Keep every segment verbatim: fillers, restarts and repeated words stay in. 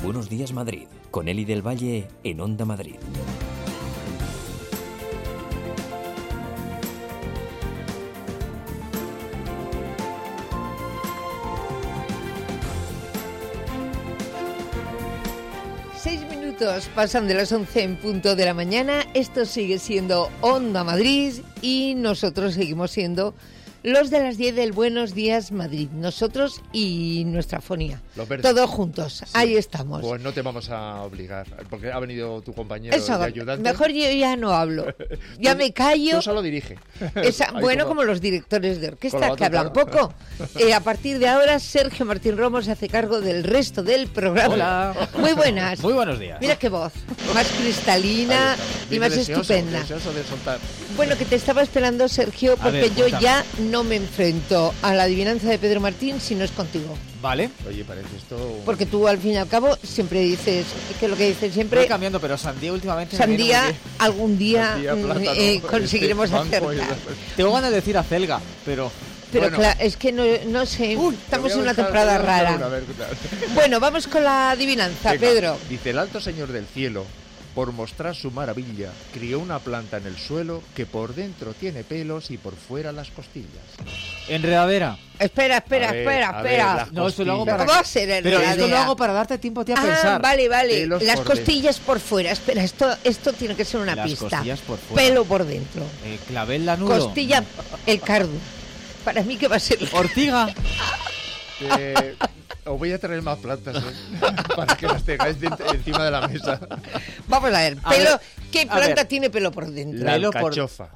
Buenos Días Madrid, con Eli del Valle en Onda Madrid. Seis minutos pasan de las once en punto de la mañana. Esto sigue siendo Onda Madrid y nosotros seguimos siendo los de las diez del Buenos Días Madrid. Nosotros y nuestra fonía. Todos juntos. Sí. Ahí estamos. Pues no te vamos a obligar, porque ha venido tu compañero Eso, de ayudante. Mejor yo ya no hablo. Ya me callo. Tú solo dirige. Esa, bueno, como... como los directores de orquesta, que hablan poco. Eh, a partir de ahora, Sergio Martín Romo se hace cargo del resto del programa. Hola. Muy buenas. Muy buenos días. Mira qué voz. Más cristalina Ay, y más deseoso, estupenda. deseoso de soltar. Bueno, que te estaba esperando, Sergio, porque ver, yo cuéntame. ya no me enfrento a la adivinanza de Pedro Martín si no es contigo. Vale. Oye, parece esto... Porque tú, al fin y al cabo, siempre dices, que es lo que dices siempre... Voy cambiando, pero sandía últimamente... me viene Sandía, muy bien. algún día Sandía, mm, plátano, eh, conseguiremos banco y- acertar. Tengo ganas de decir acelga, pero... Pero Bueno. claro, es que no, no sé, Uy, estamos te en voy a una buscar- temporada te voy a buscar rara. una, a ver, ¿qué tal? Bueno, vamos con la adivinanza, Venga, Pedro. Dice, el alto señor del cielo, por mostrar su maravilla, crió una planta en el suelo que por dentro tiene pelos y por fuera las costillas. Enredadera. Espera, espera, A ver, espera, a ver, espera. las No, esto lo hago costillas. para... ¿Cómo va a ser el Pero esto enredadera? lo hago para darte tiempo a ti a Ah, pensar. vale, vale. Pelos Las por costillas por fuera. Espera, esto, esto tiene que ser una Las pista. costillas por fuera. Pelo por dentro. Eh, clavel lanudo. Costilla, el cardo. Para mí que va a ser... Ortiga. Eh, os voy a traer más plantas, ¿eh? Para que las tengáis de- encima de la mesa. Vamos a ver, A pelo... ver, ¿Qué a planta ver. tiene pelo por dentro? La Pelo por- alcachofa.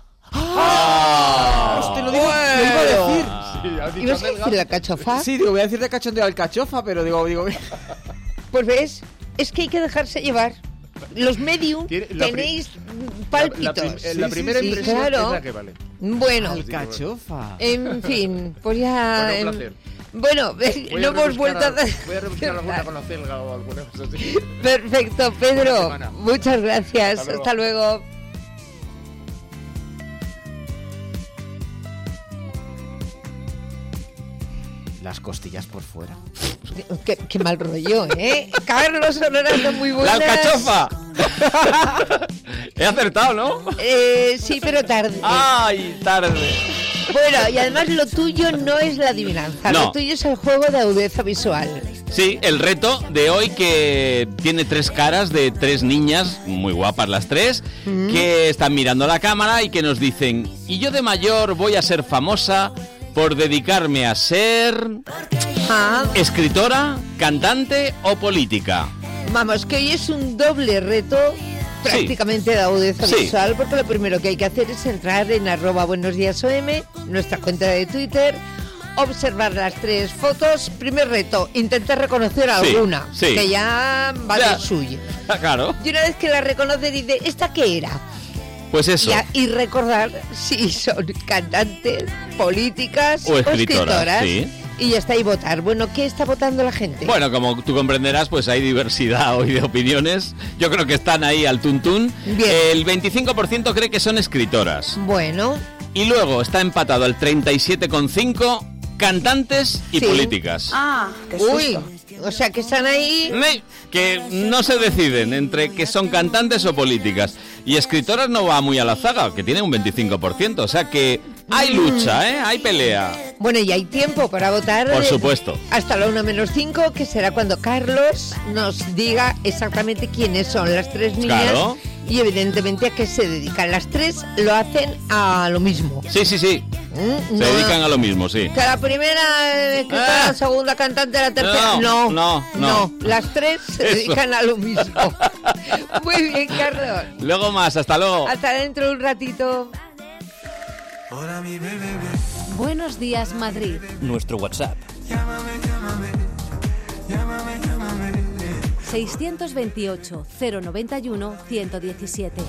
¡Ah! Te lo digo, lo iba a decir. Sí, has dicho ¿Ibas a acelga. decir la cachofa? Sí, digo, voy a decir de cachondeo alcachofa, pero digo, digo... Pues ves, es que hay que dejarse llevar. Los medium Tiene- la pri- tenéis La, la pálpitos. prim- eh, Sí, la sí, primera sí, impresión claro. es la que vale. Bueno, Alcachofa. en fin, pues ya... Bueno, un em, placer. Bueno, Voy no a hemos rebuscar vuelto a... al- Voy a rebuscar alguna con acelga o alguna cosa así. Perfecto, Buena Pedro. semana. Muchas gracias. Hasta luego. Hasta luego. Las costillas por fuera. Qué, qué mal rollo, ¿eh? Carlos, honorando muy ¡La buenas. alcachofa! He acertado, ¿no? Eh, sí, pero tarde. ¡Ay, tarde! Bueno, y además lo tuyo no es la adivinanza. No. Lo tuyo es el juego de agudeza visual. Sí, el reto de hoy que tiene tres caras de tres niñas, muy guapas las tres, que están mirando la cámara y que nos dicen: y yo de mayor voy a ser famosa por dedicarme a ser Ah, escritora, cantante o política. vamos, que hoy es un doble reto prácticamente de agudeza Sí. visual, porque lo primero que hay que hacer es entrar en arroba buenos días O M, nuestra cuenta de Twitter, observar las tres fotos. Primer reto, intentar reconocer Sí, alguna, sí. que ya va Ya. de suyo. Ah, claro, Y una vez que la reconoce, dice, ¿esta qué era? pues eso. Y, a- y recordar si son cantantes, políticas O escritoras, sí. Y ya está, y votar. Bueno, ¿qué está votando la gente? Bueno, como tú comprenderás, pues hay diversidad hoy de opiniones. Yo creo que están ahí al tuntún. Bien. El veinticinco por ciento cree que son escritoras. Bueno, Y luego está empatado al treinta y siete coma cinco por ciento cantantes y Sí. políticas. Ah, qué uy, susto. o sea que están ahí. Ne- Que no se deciden entre que son cantantes o políticas. Y escritoras no va muy a la zaga, que tiene un veinticinco por ciento. O sea que hay lucha, ¿eh? Hay pelea. Bueno, y hay tiempo para votar. Por eh, supuesto. Hasta la una menos cinco, que será cuando Carlos nos diga exactamente quiénes son las tres niñas. Claro. Y evidentemente a qué se dedican. Las tres lo hacen a lo mismo. Sí, sí, sí. ¿Mm? Se No- dedican a lo mismo, sí. Que la primera eh, escritora, Ah. la segunda cantante, la tercera. No, No, no, no. Las tres se Eso. dedican a lo mismo. Muy bien, Carlos. Luego más, hasta luego. Hasta dentro de un ratito. Buenos días, Madrid. Nuestro WhatsApp seiscientos veintiocho, cero noventa y uno, ciento diecisiete.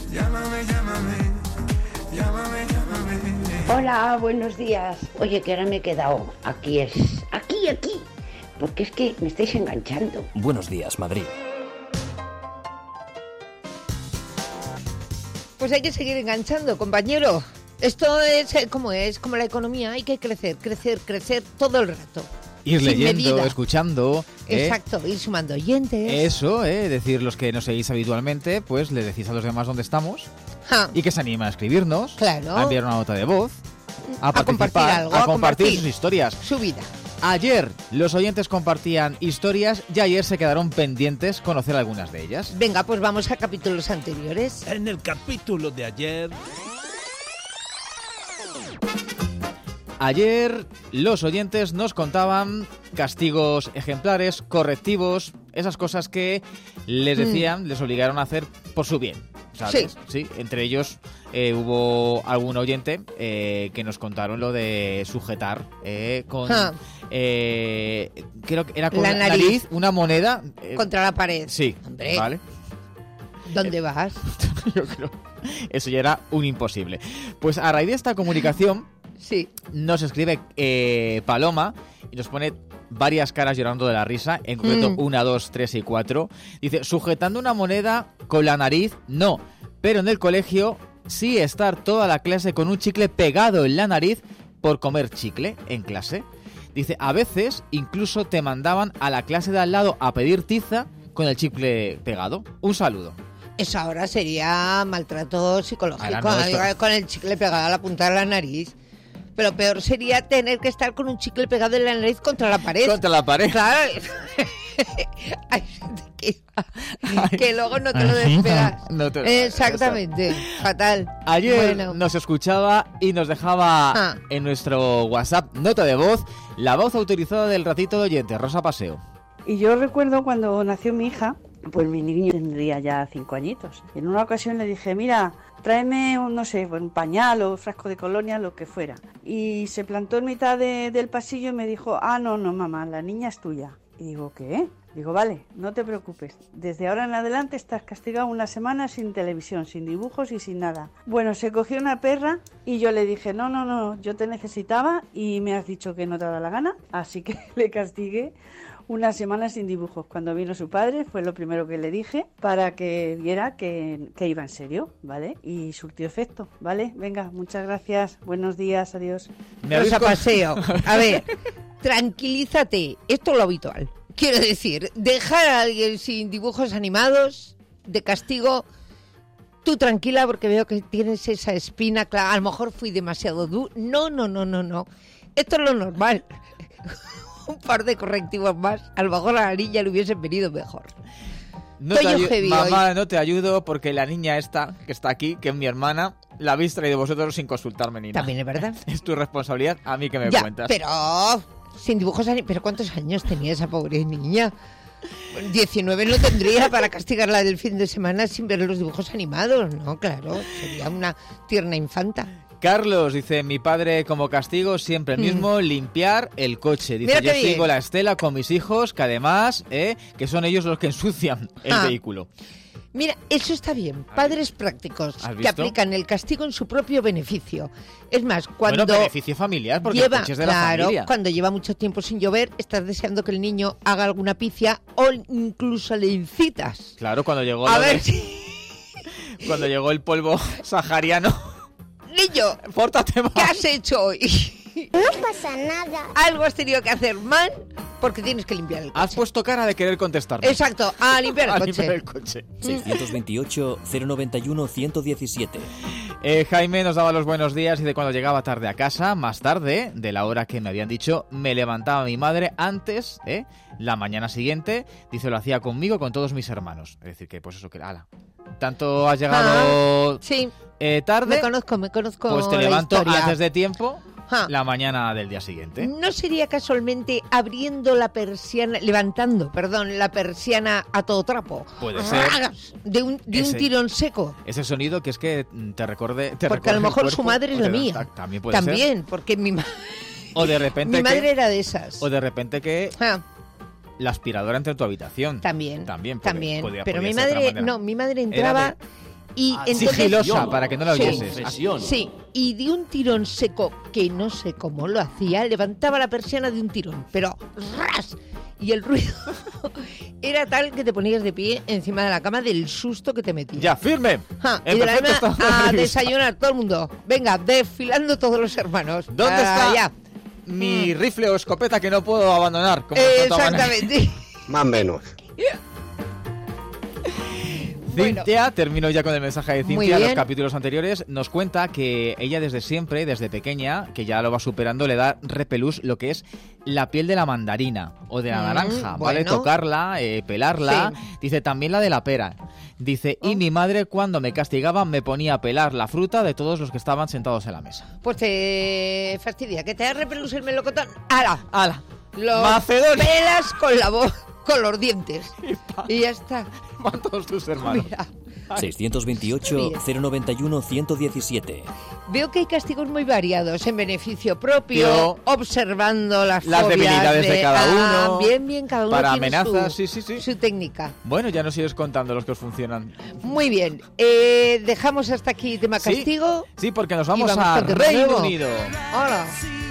Hola, buenos días. Oye, que ahora me he quedado. Aquí es. Aquí, aquí. Porque es que me estáis enganchando. Buenos Días Madrid. Pues hay que seguir enganchando, compañero. Esto es eh, como es, como la economía. Hay que crecer, crecer, crecer todo el rato. Ir sin leyendo, medida. escuchando. ¿eh? Exacto, ir sumando oyentes. Eso, ¿eh? decir, los que nos seguís habitualmente, pues le decís a los demás dónde estamos Ja. y que se animen a escribirnos, Claro. a enviar una nota de voz, a, A participar, compartir algo, a a compartir compartir. sus historias. Su vida. Ayer los oyentes compartían historias y ayer se quedaron pendientes conocer algunas de ellas. Venga, pues vamos a capítulos anteriores. En el capítulo de ayer... Ayer los oyentes nos contaban castigos ejemplares, correctivos, esas cosas que les decían, mm. les obligaron a hacer por su bien, ¿sabes? Sí. Sí, entre ellos eh, hubo algún oyente eh, que nos contaron lo de sujetar eh, con... Ah. Eh, creo que era con la nariz, nariz una moneda... Eh, contra la pared. Sí, Hombre. Vale. ¿Dónde vas? Yo creo eso ya era un imposible. Pues a raíz de esta comunicación... Sí. Nos escribe eh, Paloma y nos pone varias caras llorando de la risa, en concreto mm. una, dos, tres y cuatro. Dice, sujetando una moneda con la nariz, no, pero en el colegio sí estar toda la clase con un chicle pegado en la nariz por comer chicle en clase. Dice, a veces incluso te mandaban a la clase de al lado a pedir tiza con el chicle pegado. Un saludo. Eso ahora sería maltrato psicológico, no, esto... con el chicle pegado a la punta de la nariz. Pero peor sería tener que estar con un chicle pegado en la nariz contra la pared. Contra la pared. Claro. Hay gente que, que luego no te lo despegas. No te lo Exactamente. Eso. Fatal. Ayer bueno. nos escuchaba y nos dejaba ah. en nuestro WhatsApp nota de voz la voz autorizada del ratito de oyente, Rosa Paseo. Y yo recuerdo cuando nació mi hija, pues mi niño tendría ya cinco añitos. En una ocasión le dije, mira, tráeme un, no sé, un pañal o un frasco de colonia, lo que fuera. Y se plantó en mitad de, del pasillo y me dijo, ah, no, no, mamá, la niña es tuya. Y digo, ¿qué? Digo, vale, no te preocupes. Desde ahora en adelante estás castigado una semana sin televisión, sin dibujos y sin nada. Bueno, se cogió una perra y yo le dije, no, no, no, yo te necesitaba y me has dicho que no te da la gana. Así que le castigué una semana sin dibujos. Cuando vino su padre fue lo primero que le dije para que viera que, que iba en serio, ¿vale? Y surtió efecto, ¿vale? Venga, muchas gracias, buenos días, adiós. Rosa Paseo, a ver, tranquilízate, esto es lo habitual. Quiero decir, dejar a alguien sin dibujos animados de castigo, tú tranquila porque veo que tienes esa espina, claro, a lo mejor fui demasiado duro. No, no, no, no, no. Esto es lo normal. Un par de correctivos más, a lo mejor a la niña le hubiesen venido mejor. No te ayu- mamá, hoy. no te ayudo porque la niña esta, que está aquí, que es mi hermana, la habéis traído vosotros sin consultarme ni nada. También es verdad. Es tu responsabilidad, a mí que me ya, cuentas. pero sin dibujos ani- ¿Pero cuántos años tenía esa pobre niña? diecinueve no tendría para castigarla del fin de semana sin ver los dibujos animados, ¿no? Claro, sería una tierna infanta. Carlos dice, mi padre como castigo siempre el mismo, mm. limpiar el coche. Dice, yo sigo bien. La estela con mis hijos, que además, eh, que son ellos los que ensucian el ah. vehículo. Mira, eso está bien. Padres prácticos que aplican el castigo en su propio beneficio. Es más, cuando... Bueno, beneficio familiar, porque lleva, el coche es de claro, la familia. Cuando lleva mucho tiempo sin llover, estás deseando que el niño haga alguna pifia o incluso le incitas. Claro, cuando llegó... A ver de... si... Cuando llegó el polvo sahariano... Niño, pórtate mal. ¿Qué has hecho hoy? No pasa nada. Algo has tenido que hacer mal porque tienes que limpiar el coche. Has puesto cara de querer contestarme. Exacto, a limpiar el a coche. Limpiar el coche. seiscientos veintiocho, cero noventa y uno, ciento diecisiete. Eh, Jaime nos daba los buenos días y de cuando llegaba tarde a casa, más tarde de la hora que me habían dicho, me levantaba mi madre antes, ¿eh? La mañana siguiente, dice, lo hacía conmigo, con todos mis hermanos. Es decir, que pues eso, que ala. Tanto has llegado ah, sí. eh, tarde. Me conozco, me conozco. Pues te levanto historia. antes de tiempo. Ah. La mañana del día siguiente. ¿No sería casualmente abriendo la persiana, levantando, perdón, la persiana a todo trapo? Puede ser. De un, de ese, un tirón seco. Ese sonido que es que te recorde. Te porque a lo mejor su madre es la te, mía. También puede también, ser. porque mi madre. O de repente. Mi madre que, era de esas. O de repente que. Ah. La aspiradora entra en tu habitación. También. También. Puede, también. Podía, Pero podía mi madre. No, mi madre entraba. Y ah, entonces, sigilosa, para que no la oyes. Sí, sí, y de un tirón seco, que no sé cómo lo hacía, levantaba la persiana de un tirón, pero ¡ras! Y el ruido era tal que te ponías de pie encima de la cama del susto que te metías. ¡Ya, firme! Ja, y de la misma a desayunar todo el mundo. Venga, desfilando todos los hermanos. ¿Dónde está? Ya. mi Mm. rifle o escopeta que no puedo abandonar. Como nos contaban ahí. Exactamente. Más o menos. Cintia, termino ya con el mensaje de Muy Cintia. En los bien. capítulos anteriores nos cuenta que ella desde siempre, desde pequeña, que ya lo va superando, le da repelús lo que es la piel de la mandarina o de la Mm, naranja, ¿vale? bueno. Tocarla, eh, pelarla. Sí. Dice también la de la pera. Dice, y mi madre cuando me castigaba me ponía a pelar la fruta de todos los que estaban sentados en la mesa. Pues te fastidia, que te da repelús el melocotón. ¡Hala! ¡Hala! Lo Macedonia. pelas con la voz, con los dientes. Y ya está. Van todos tus hermanos. Mira. seiscientos veintiocho, cero noventa y uno, ciento diecisiete. Veo que hay castigos muy variados en beneficio propio, Yo- observando las, Las fobias debilidades de cada Ah, uno. bien, bien, cada uno Para tiene amenazas, su, sí, sí, sí. su técnica. Bueno, ya nos sigues contando los que os funcionan. Muy bien, eh, dejamos hasta aquí tema Sí. castigo. Sí, porque nos Y vamos, vamos a con tema Reino nuevo. Unido. Hola.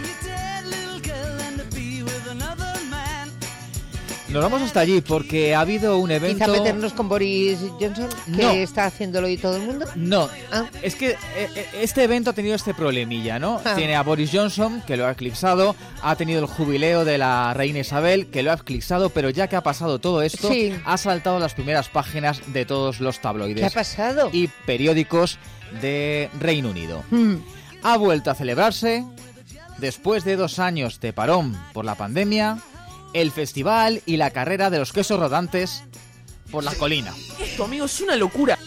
Nos vamos hasta allí porque ha habido un evento... Quizá meternos con Boris Johnson, que No. está haciéndolo hoy todo el mundo. No, Ah. es que eh, eh, este evento ha tenido este problemilla, ¿no? Ah. Tiene a Boris Johnson, que lo ha eclipsado, ha tenido el jubileo de la reina Isabel, que lo ha eclipsado, pero ya que ha pasado todo esto, Sí. ha saltado las primeras páginas de todos los tabloides ¿Qué ha pasado? y periódicos de Reino Unido. Mm. Ha vuelto a celebrarse, después de dos años de parón por la pandemia, el festival y la carrera de los quesos rodantes por la colina. Esto, amigo, es una locura.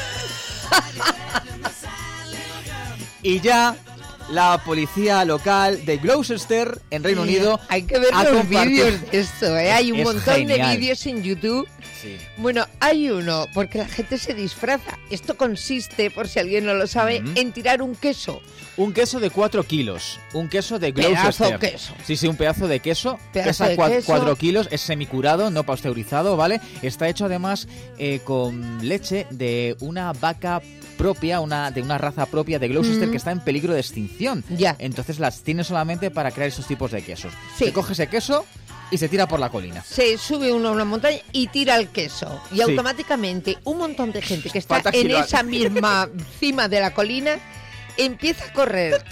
Y ya la policía local de Gloucester, en Reino Unido, Hay que ver ha los compartido- vídeos de esto, ¿eh? Hay un Es montón genial. de vídeos en YouTube. Sí. Bueno, hay uno, porque la gente se disfraza. Esto consiste, por si alguien no lo sabe, Ujú. en tirar un queso. Un queso de cuatro kilos. Un queso de Pedazo Gloucester. queso. Sí, sí, un pedazo de queso. Pedazo Pesa de cua- queso. cuatro kilos. Es semicurado, no pasteurizado, ¿vale? Está hecho además eh, con leche de una vaca propia, una de una raza propia de Gloucester Mm. que está en peligro de extinción. Ya. Entonces las tiene solamente para crear esos tipos de quesos. Sí. Se coge ese queso y se tira por la colina. Se sube uno a una montaña y tira el queso. Y Sí. automáticamente un montón de gente que está Patas en silbatas. esa misma cima de la colina empieza a correr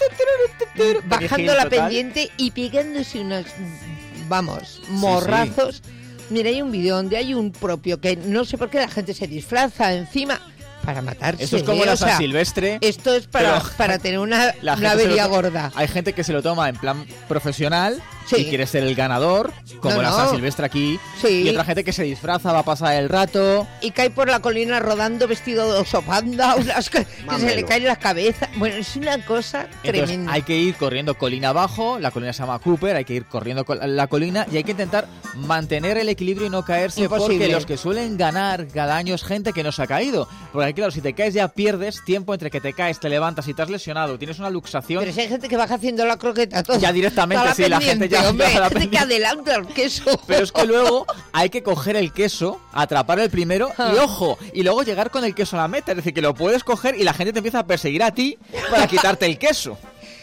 bajando la total. pendiente y pegándose unos, vamos, morrazos. Mira, hay un vídeo donde hay un propio que no sé por qué la gente se disfraza encima para matarse. Esto es como ¿eh? la O sea, San Silvestre. Esto es para, pero para tener una, la una gente se lo avería to- gorda. Hay gente que se lo toma en plan profesional Sí. y quiere ser el ganador, como No, la no. San Silvestre aquí. Sí. Y otra gente que se disfraza, va a pasar el rato. Y cae por la colina rodando vestido de oso panda, unas co- que Más se le menos. cae la cabeza. Bueno, es una cosa Entonces tremenda. hay que ir corriendo colina abajo, la colina se llama Cooper, hay que ir corriendo col- la colina y hay que intentar mantener el equilibrio y no caerse, Imposible. porque los que suelen ganar cada año es gente que no se ha caído. Porque claro, si te caes ya pierdes tiempo entre que te caes, te levantas y te has lesionado, tienes una luxación. Pero si hay gente que baja haciendo la croqueta todo. Ya directamente, toda sí, la gente ya- hombre, ya la gente que pendiente. adelanta el queso. Pero es que luego hay que coger el queso, atrapar el primero y ojo, y luego llegar con el queso a la meta. Es decir, que lo puedes coger y la gente te empieza a perseguir a ti para quitarte el queso.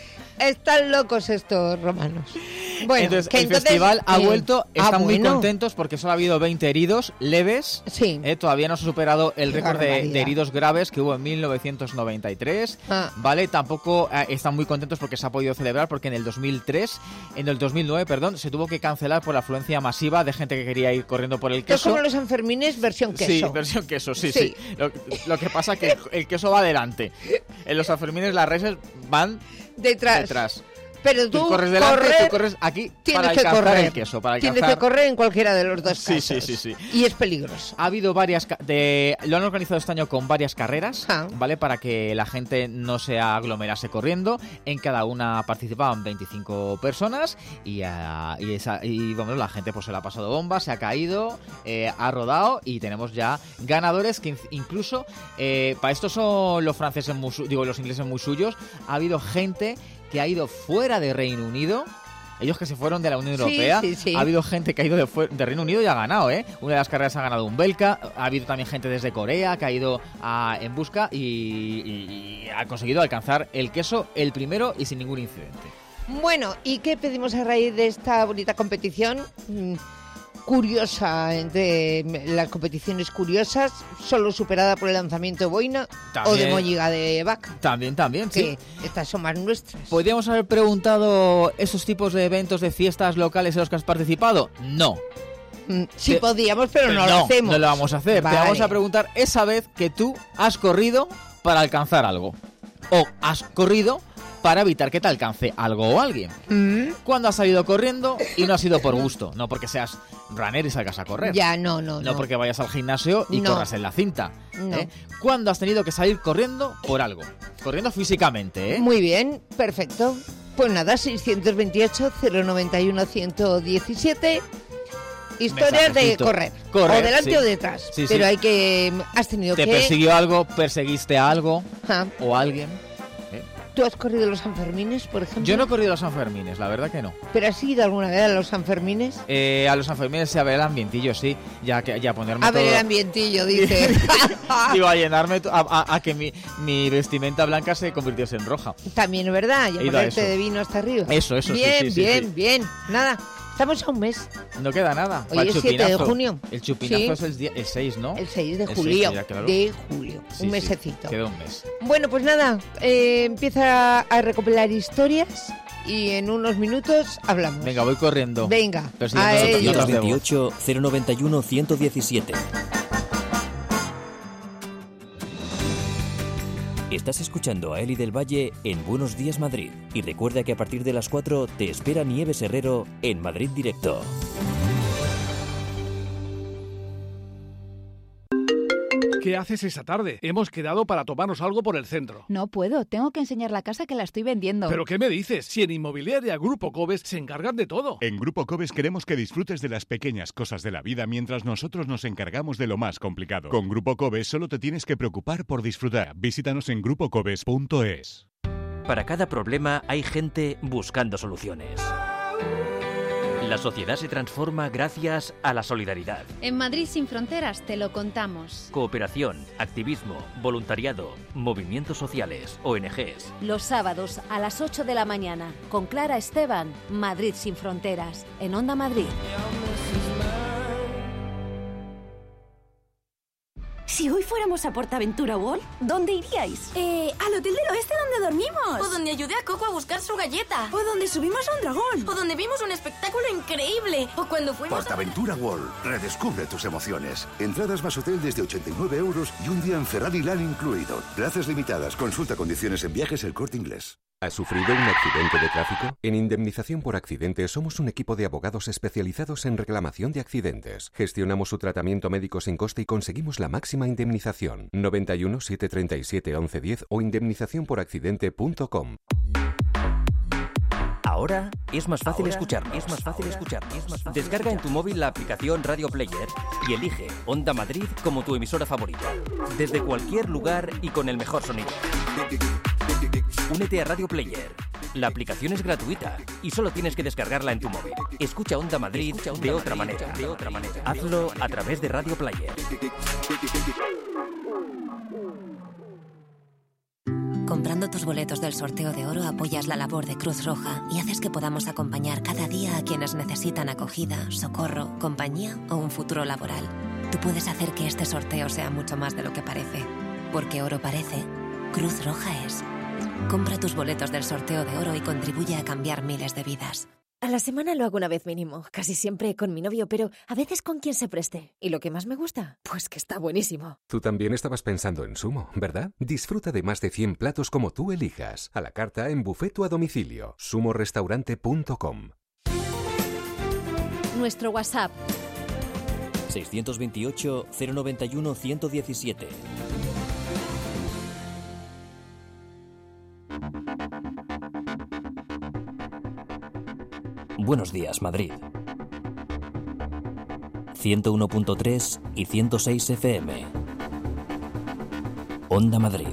Están locos estos romanos. Bueno, entonces, que el entonces, festival ha eh, vuelto, ah, están muy bueno. contentos porque solo ha habido veinte heridos leves. Sí. Eh, todavía no se ha superado el Qué récord de, barbaridad. de heridos graves que hubo en mil novecientos noventa y tres. Ah. Vale, tampoco eh, están muy contentos porque se ha podido celebrar porque en el dos mil tres, en el dos mil nueve, perdón, se tuvo que cancelar por la afluencia masiva de gente que quería ir corriendo por el Esto es queso. como los Sanfermines versión queso. Sí, versión queso, sí, Sí. sí. Lo, lo que pasa es que el queso va adelante. En los Sanfermines las reses van Detrás. detrás. Pero tú, Tú corres delante, correr, tú corres aquí tienes para que alcanzar correr. el queso, para Tienes alcanzar- que correr en cualquiera de los dos Sí, casos. sí, sí, sí. Y es peligroso. Ha habido varias... ca- De, lo han organizado este año con varias carreras, Ah. ¿vale? Para que la gente no se aglomerase corriendo. En cada una participaban veinticinco personas y, ah, y, esa, y bueno, la gente pues se la ha pasado bomba, se ha caído, eh, ha rodado y tenemos ya ganadores que inc- incluso... eh, para esto son los franceses, muy su- digo, los ingleses muy suyos. Ha habido gente que ha ido fuera de Reino Unido. Ellos que se fueron de la Unión Sí, Europea. sí, sí. Ha habido gente que ha ido de, fue- de Reino Unido y ha ganado, ¿eh? Una de las carreras ha ganado un belga. Ha habido también gente desde Corea que ha ido a- en busca y, y- y ha conseguido alcanzar el queso el primero y sin ningún incidente. Bueno, ¿y qué pedimos a raíz de esta bonita competición? Mm, curiosa entre las competiciones curiosas, solo superada por el lanzamiento de boina También. o de molliga de vaca. También, también, sí. Que estas son más nuestras. ¿Podríamos haber preguntado esos tipos de eventos, de fiestas locales en los que has participado? No. Mm, Sí Te- podíamos, pero no, lo hacemos. No lo vamos a hacer. Vale. Te vamos a preguntar esa vez que tú has corrido para alcanzar algo. O has corrido para evitar que te alcance algo o alguien. Mm, Cuando has salido corriendo y no ha sido por gusto. No porque seas runner y salgas a correr. Ya, no, no, No no. porque vayas al gimnasio y No. corras en la cinta. No. ¿eh? Cuando has tenido que salir corriendo por algo. Corriendo físicamente, ¿eh? Muy bien, perfecto. Pues nada, seiscientos veintiocho, cero noventa y uno, ciento diecisiete. Historias de Mensajecito. correr. Correr, o delante sí. o detrás. Sí, sí. Pero hay que... Has tenido Te que... persiguió algo, perseguiste a algo Ah, o a alguien. ¿Tú has corrido los Sanfermines, por ejemplo? Yo no he corrido a los Sanfermines, la verdad que no. ¿Pero has ido alguna vez a los Sanfermines? Eh, a los Sanfermines se a ver el ambientillo, sí. Ya que ya ponerme A ver todo... el ambientillo, dice. Digo, a llenarme, to- a, a- a que mi, mi vestimenta blanca se convirtiese en roja. También es verdad, y a He ido a ponerte eso. de vino hasta arriba. Eso, eso, sí, bien, sí, sí, bien, sí. bien. Nada, estamos a un mes. No queda nada. Hoy Va el es siete de chupinazo. junio. El chupinazo Sí. es el, día- el seis, ¿no? El seis de El seis, julio. ya, claro. De julio. Sí, un sí, mesecito. queda un mes. Bueno, pues nada, eh, empieza a recopilar historias y en unos minutos hablamos. Venga, voy corriendo. Venga, Persiguiendo a notas- ello. notas de voz. veintiocho, cero noventa y uno, ciento diecisiete. Estás escuchando a Eli del Valle en Buenos Días Madrid. Y recuerda que a partir de las cuatro te espera Nieves Herrero en Madrid Directo. ¿Qué haces esa tarde? Hemos quedado para tomarnos algo por el centro. No puedo, tengo que enseñar la casa que la estoy vendiendo. ¿Pero qué me dices? Si en Inmobiliaria Grupo Cobes se encargan de todo. En Grupo Cobes queremos que disfrutes de las pequeñas cosas de la vida mientras nosotros nos encargamos de lo más complicado. Con Grupo Cobes solo te tienes que preocupar por disfrutar. Visítanos en grupo cobes punto es. Para cada problema hay gente buscando soluciones. La sociedad se transforma gracias a la solidaridad. En Madrid sin fronteras te lo contamos. Cooperación, activismo, voluntariado, movimientos sociales, O N Ges. Los sábados a las ocho de la mañana, con Clara Esteban, Madrid sin fronteras, en Onda Madrid. Si hoy fuéramos a Portaventura World, ¿dónde iríais? Eh, al hotel del oeste donde dormimos. O donde ayudé a Coco a buscar su galleta. O donde subimos a un dragón. O donde vimos un espectáculo increíble. O cuando fuimos Portaventura World. Redescubre tus emociones. Entradas más hotel desde ochenta y nueve euros y un día en Ferrari Land incluido. Plazas limitadas. Consulta condiciones en viajes El Corte Inglés. ¿Has sufrido un accidente de tráfico? En Indemnización por Accidente somos un equipo de abogados especializados en reclamación de accidentes. Gestionamos su tratamiento médico sin coste y conseguimos la máxima indemnización. noventa y uno, setecientos treinta y siete, once diez o indemnización por accidente punto com. Ahora es más fácil Ahora escucharnos. Es más fácil escucharnos. Es más fácil Descarga en tu móvil la aplicación Radio Player y elige Onda Madrid como tu emisora favorita. Desde cualquier lugar y con el mejor sonido. Únete a Radio Player. La aplicación es gratuita y solo tienes que descargarla en tu móvil. Escucha Onda Madrid de otra manera. De otra manera. Hazlo a través de Radio Player. Comprando tus boletos del sorteo de oro apoyas la labor de Cruz Roja y haces que podamos acompañar cada día a quienes necesitan acogida, socorro, compañía o un futuro laboral. Tú puedes hacer que este sorteo sea mucho más de lo que parece. Porque oro parece, Cruz Roja es. Compra tus boletos del sorteo de oro y contribuye a cambiar miles de vidas. A la semana lo hago una vez mínimo, casi siempre con mi novio, pero a veces con quien se preste. ¿Y lo que más me gusta? Pues que está buenísimo. Tú también estabas pensando en Sumo, ¿verdad? Disfruta de más de cien platos como tú elijas. A la carta en buffet o a domicilio. sumo restaurante punto com. Nuestro WhatsApp seiscientos veintiocho, cero noventa y uno, ciento diecisiete. Buenos días, Madrid. ciento uno punto tres y ciento seis F M. Onda Madrid.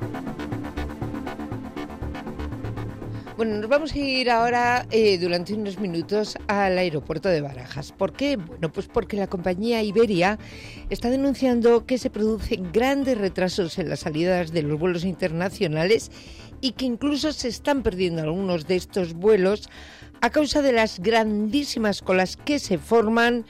Bueno, nos vamos a ir ahora eh, durante unos minutos al aeropuerto de Barajas. ¿Por qué? Bueno, pues porque la compañía Iberia está denunciando que se producen grandes retrasos en las salidas de los vuelos internacionales y que incluso se están perdiendo algunos de estos vuelos a causa de las grandísimas colas que se forman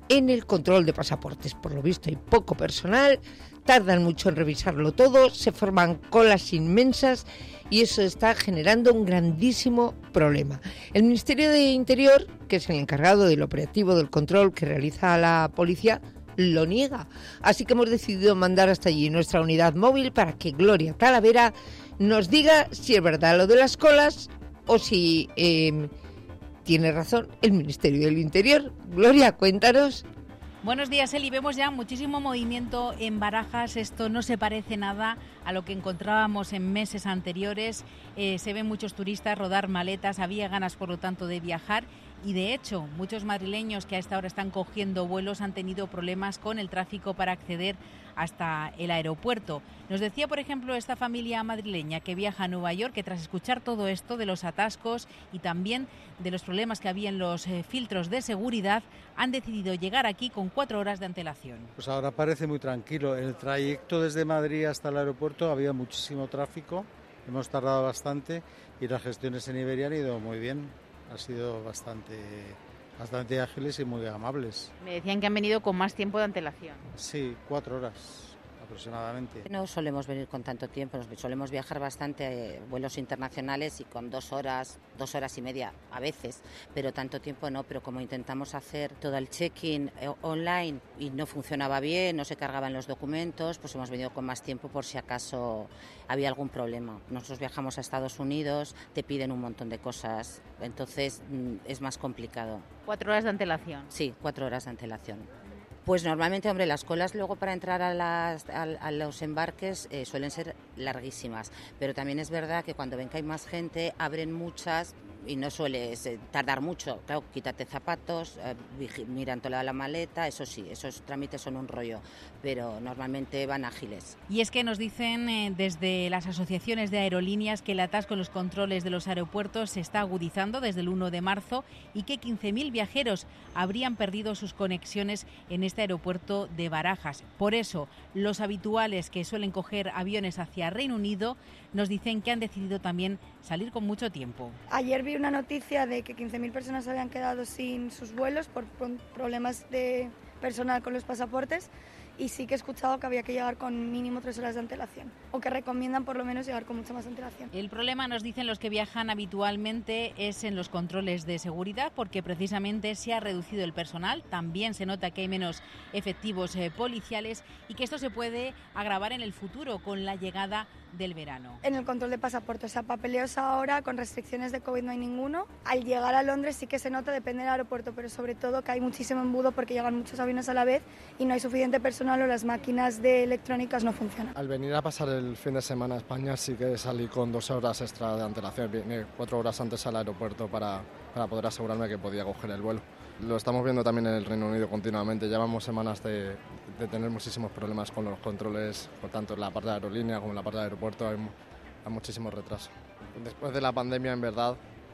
en el control de pasaportes. Por lo visto hay poco personal, tardan mucho en revisarlo todo, se forman colas inmensas y eso está generando un grandísimo problema. El Ministerio de Interior, que es el encargado del operativo del control que realiza la policía, lo niega. Así que hemos decidido mandar hasta allí nuestra unidad móvil para que Gloria Talavera nos diga si es verdad lo de las colas o si eh, tiene razón el Ministerio del Interior. Gloria, cuéntanos. Buenos días, Eli. Vemos ya muchísimo movimiento en Barajas. Esto no se parece nada a lo que encontrábamos en meses anteriores. Eh, se ven muchos turistas rodar maletas, había ganas, por lo tanto, de viajar. Y, de hecho, muchos madrileños que a esta hora están cogiendo vuelos han tenido problemas con el tráfico para acceder hasta el aeropuerto. Nos decía, por ejemplo, esta familia madrileña que viaja a Nueva York que tras escuchar todo esto de los atascos y también de los problemas que había en los eh, filtros de seguridad, han decidido llegar aquí con cuatro horas de antelación. Pues ahora parece muy tranquilo. En el trayecto desde Madrid hasta el aeropuerto había muchísimo tráfico, hemos tardado bastante y las gestiones en Iberia han ido muy bien. Han sido bastante, bastante ágiles y muy amables. Me decían que han venido con más tiempo de antelación. Sí, cuatro horas aproximadamente. No solemos venir con tanto tiempo, nos solemos viajar bastante, eh, vuelos internacionales y con dos horas, dos horas y media a veces, pero tanto tiempo no, pero como intentamos hacer todo el check-in eh, online y no funcionaba bien, no se cargaban los documentos, pues hemos venido con más tiempo por si acaso había algún problema. Nosotros viajamos a Estados Unidos, te piden un montón de cosas, entonces mm, es más complicado. ¿Cuatro horas de antelación? Sí, cuatro horas de antelación. Pues normalmente, hombre, las colas luego para entrar a, las, a, a los embarques eh, suelen ser larguísimas, pero también es verdad que cuando ven que hay más gente, abren muchas y no suele eh, tardar mucho. Claro, quítate zapatos, eh, miran toda la maleta, eso sí, esos trámites son un rollo, pero normalmente van ágiles. Y es que nos dicen eh, desde las asociaciones de aerolíneas que el atasco en los controles de los aeropuertos se está agudizando desde el uno de marzo y que quince mil viajeros habrían perdido sus conexiones en este aeropuerto de Barajas. Por eso, los habituales que suelen coger aviones hacia Reino Unido nos dicen que han decidido también salir con mucho tiempo. Ayer vi una noticia de que quince mil personas habían quedado sin sus vuelos por problemas de personal con los pasaportes y sí que he escuchado que había que llegar con mínimo tres horas de antelación o que recomiendan por lo menos llegar con mucha más antelación. El problema, nos dicen los que viajan habitualmente, es en los controles de seguridad porque precisamente se ha reducido el personal, también se nota que hay menos efectivos eh, policiales y que esto se puede agravar en el futuro con la llegada del verano. En el control de pasaportes, o sea, papeleos ahora con restricciones de COVID no hay ninguno. Al llegar a Londres sí que se nota, depende del aeropuerto, pero sobre todo que hay muchísimo embudo porque llegan muchos aviones a la vez y no hay suficiente personal o las máquinas de electrónicas no funcionan. Al venir a pasar el fin de semana a España sí que salí con dos horas extra de antelación, vine cuatro horas antes al aeropuerto para, para poder asegurarme que podía coger el vuelo. Lo estamos viendo también en el Reino Unido continuamente, llevamos semanas de, de tener muchísimos problemas con los controles, por tanto en la parte de aerolínea como en la parte de aeropuerto hay, hay muchísimo retraso. Después de la pandemia, en verdad,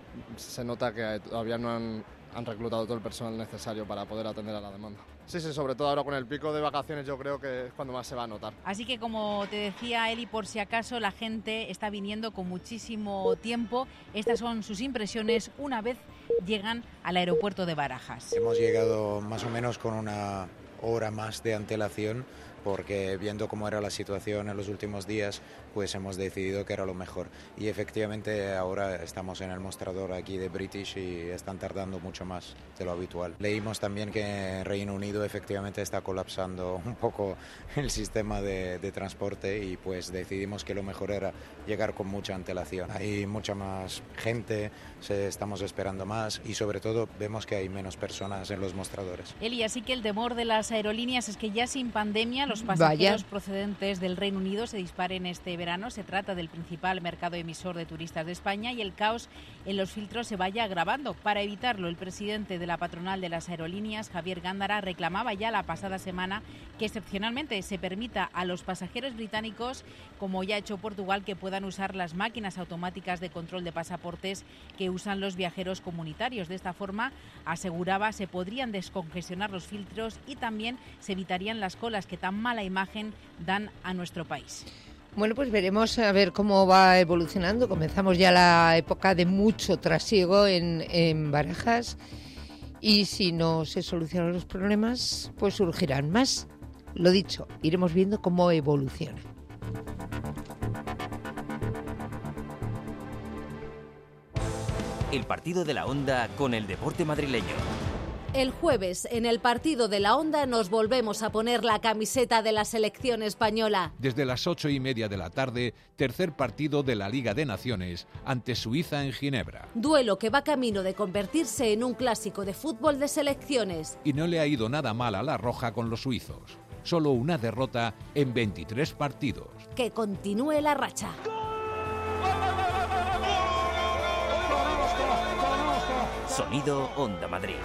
se nota que todavía no han, han reclutado todo el personal necesario para poder atender a la demanda. Sí, sí, sobre todo ahora con el pico de vacaciones yo creo que es cuando más se va a notar. Así que como te decía Eli, por si acaso la gente está viniendo con muchísimo tiempo. Estas son sus impresiones una vez llegan al aeropuerto de Barajas. Hemos llegado más o menos con una hora más de antelación porque viendo cómo era la situación en los últimos días, pues hemos decidido que era lo mejor. Y efectivamente ahora estamos en el mostrador aquí de British y están tardando mucho más de lo habitual. Leímos también que en Reino Unido efectivamente está colapsando un poco el sistema de, de transporte y pues decidimos que lo mejor era llegar con mucha antelación. Hay mucha más gente, se, estamos esperando más y sobre todo vemos que hay menos personas en los mostradores. Eli, así que el temor de las aerolíneas es que ya sin pandemia los pasajeros Vaya. procedentes del Reino Unido se disparen este verano. Se trata del principal mercado emisor de turistas de España y el caos en los filtros se vaya agravando. Para evitarlo, el presidente de la patronal de las aerolíneas, Javier Gándara, reclamaba ya la pasada semana que excepcionalmente se permita a los pasajeros británicos, como ya ha hecho Portugal, que puedan usar las máquinas automáticas de control de pasaportes que usan los viajeros comunitarios. De esta forma, aseguraba, se podrían descongestionar los filtros y también se evitarían las colas que tan mala imagen dan a nuestro país. Bueno, pues veremos a ver cómo va evolucionando. Comenzamos ya la época de mucho trasiego en, en Barajas y si no se solucionan los problemas, pues surgirán más. Lo dicho, iremos viendo cómo evoluciona. El partido de la Onda con el deporte madrileño. El jueves, en el partido de la Onda, nos volvemos a poner la camiseta de la selección española. Desde las ocho y media de la tarde, tercer partido de la Liga de Naciones ante Suiza en Ginebra. Duelo que va camino de convertirse en un clásico de fútbol de selecciones. Y no le ha ido nada mal a la Roja con los suizos. Solo una derrota en veintitrés partidos. Que continúe la racha. Sonido Onda Madrid.